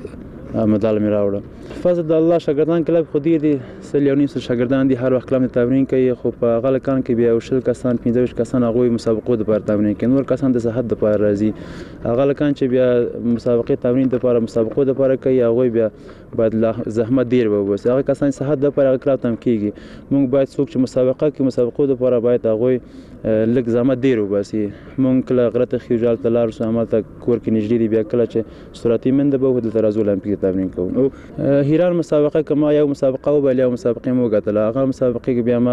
مدال مې راوړ. فضل د الله شاګردان کلب خو دي سلیونی سره شاګردان دي هر وخت کلام تمرین کوي خو په غل کان کې بیا وشل کسان 15 کسان هغه مسابقو د پر تمرین کوي نور کسان د صحت د پر راځي هغه کان چې بیا مسابقې تمرین د پر مسابقو د پر کوي هغه بیا باید زحمت ډیر وبس هغه کسان صحت د پر کلام تم کیږي موږ باید څوک چې مسابقه کې مسابقو د پر باید هغه لږ زحمت ډیر وباسي موږ کله غرته خیجال تلار سو عمل ته کور کې نږدې دی بیا کله چې سرعتي مند به د ترازو اولمپیک تمرین کوو. هیران مسابقه کما یو مسابقه او بل یو مسابقه مو غتله هغه مسابقه کې بیا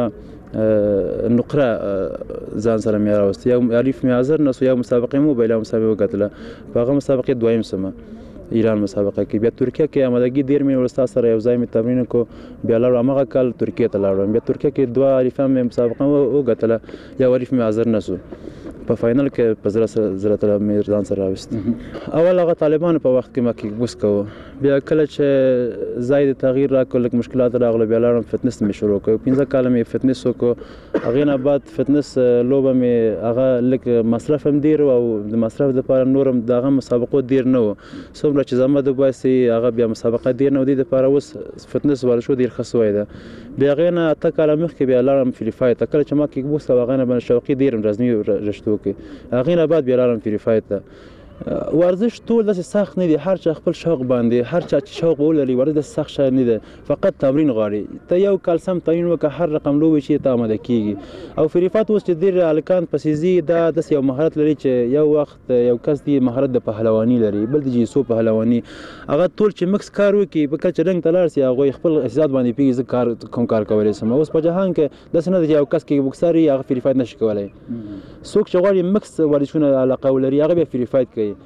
ما نقره ځان سره مې راوست یو الف معذر نو یو مسابقه مو بل یو مسابقه غتله هغه مسابقه دویم سم ایران مسابقه کې بیا ترکیه کې آمادګي ډیر مې ورستا سره یو ځای مې تمرین کو بیا لاړم هغه کال ترکیه ته لاړم بیا ترکیه کې 2 الف مې مسابقه او غتله یو الف معذر نسو په فاینل کې په زړه تر مې ځان سره راوست. اول هغه طالبانو په وخت کې ما کې بوس کوو، بیا کله چې زاید تغییر راکړ لکه مشکلات راغله بیا لاړم فټنس مې شروع کړ. 15 کال مې فټنس وکړ. هغه نه بعد فټنس لوبه مې هغه لکه مصرف هم ډیر او د مصرف لپاره نورم دغه مسابقو ډیر نه و. څومره چې زما د باسي هغه بیا مسابقه ډیر نه و، د لپاره اوس فټنس ورشو ډیر خسوي ده. بیا غیر نه اته کال مخکې بیا لاړم فری فایت ته، کله چې ما کیک بوکس هغه نه بن شوقي ډیر رزمي رشتو کې. هغه نه بعد بیا لاړم فری فایت ته. ورزش ټول داسې سخت نه دی، هر چا خپل شوق باندې، هر چا چې شوق ولري ورزش سخت شی نه دی، فقط تمرین غواړي. ته یو کال سم تمرین وکړه هر رقم لوبې چې ته آماده کیږي. او فری فایت اوس چې ډیر الکان پسې زی دا د یو مهارت لري چې یو وخت یو کس دی مهارت د پهلواني لري، بل د جیسو پهلواني، هغه ټول چې مکس کار وکړي په کچ رنګ تلار سي هغه خپل احساس باندې پیږي ز کار کولای سم. اوس په جهان کې د سند یو کس کې بوکسري هغه فری فایت نشي کولای. څوک چې غواړي مکس ورزشونه علاقه ولري هغه به فری فایت کوي.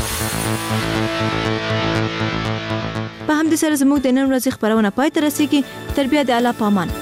په همدې سره زموږ د نن ورځې خبرونه پای ته رسیږي. تر بیا د الله پامان.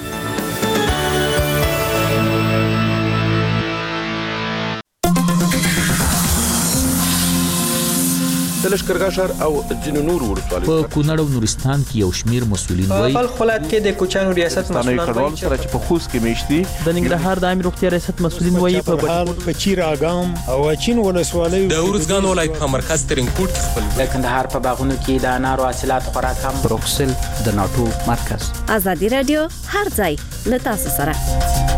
د لشکرګاه ښار او ځینو نورو ولسوالیو په کونړ او نورستان کې یو شمیر مسؤلین وایي په خپلات کې د کوچانو ریاست مسؤلان وایي چې په خوست کې میشتي د ننګرهار د عامه روغتیا ریاست مسؤلین وایي په چیر اګام او اچین ولسوالیو د ارزګان ولایت په مرکز ترینکوټ خپل د کندهار په باغونو کې د انارو حاصلات خوراک هم بروکسل د ناټو مرکز. ازادي رادیو هر ځای له تاسو سره.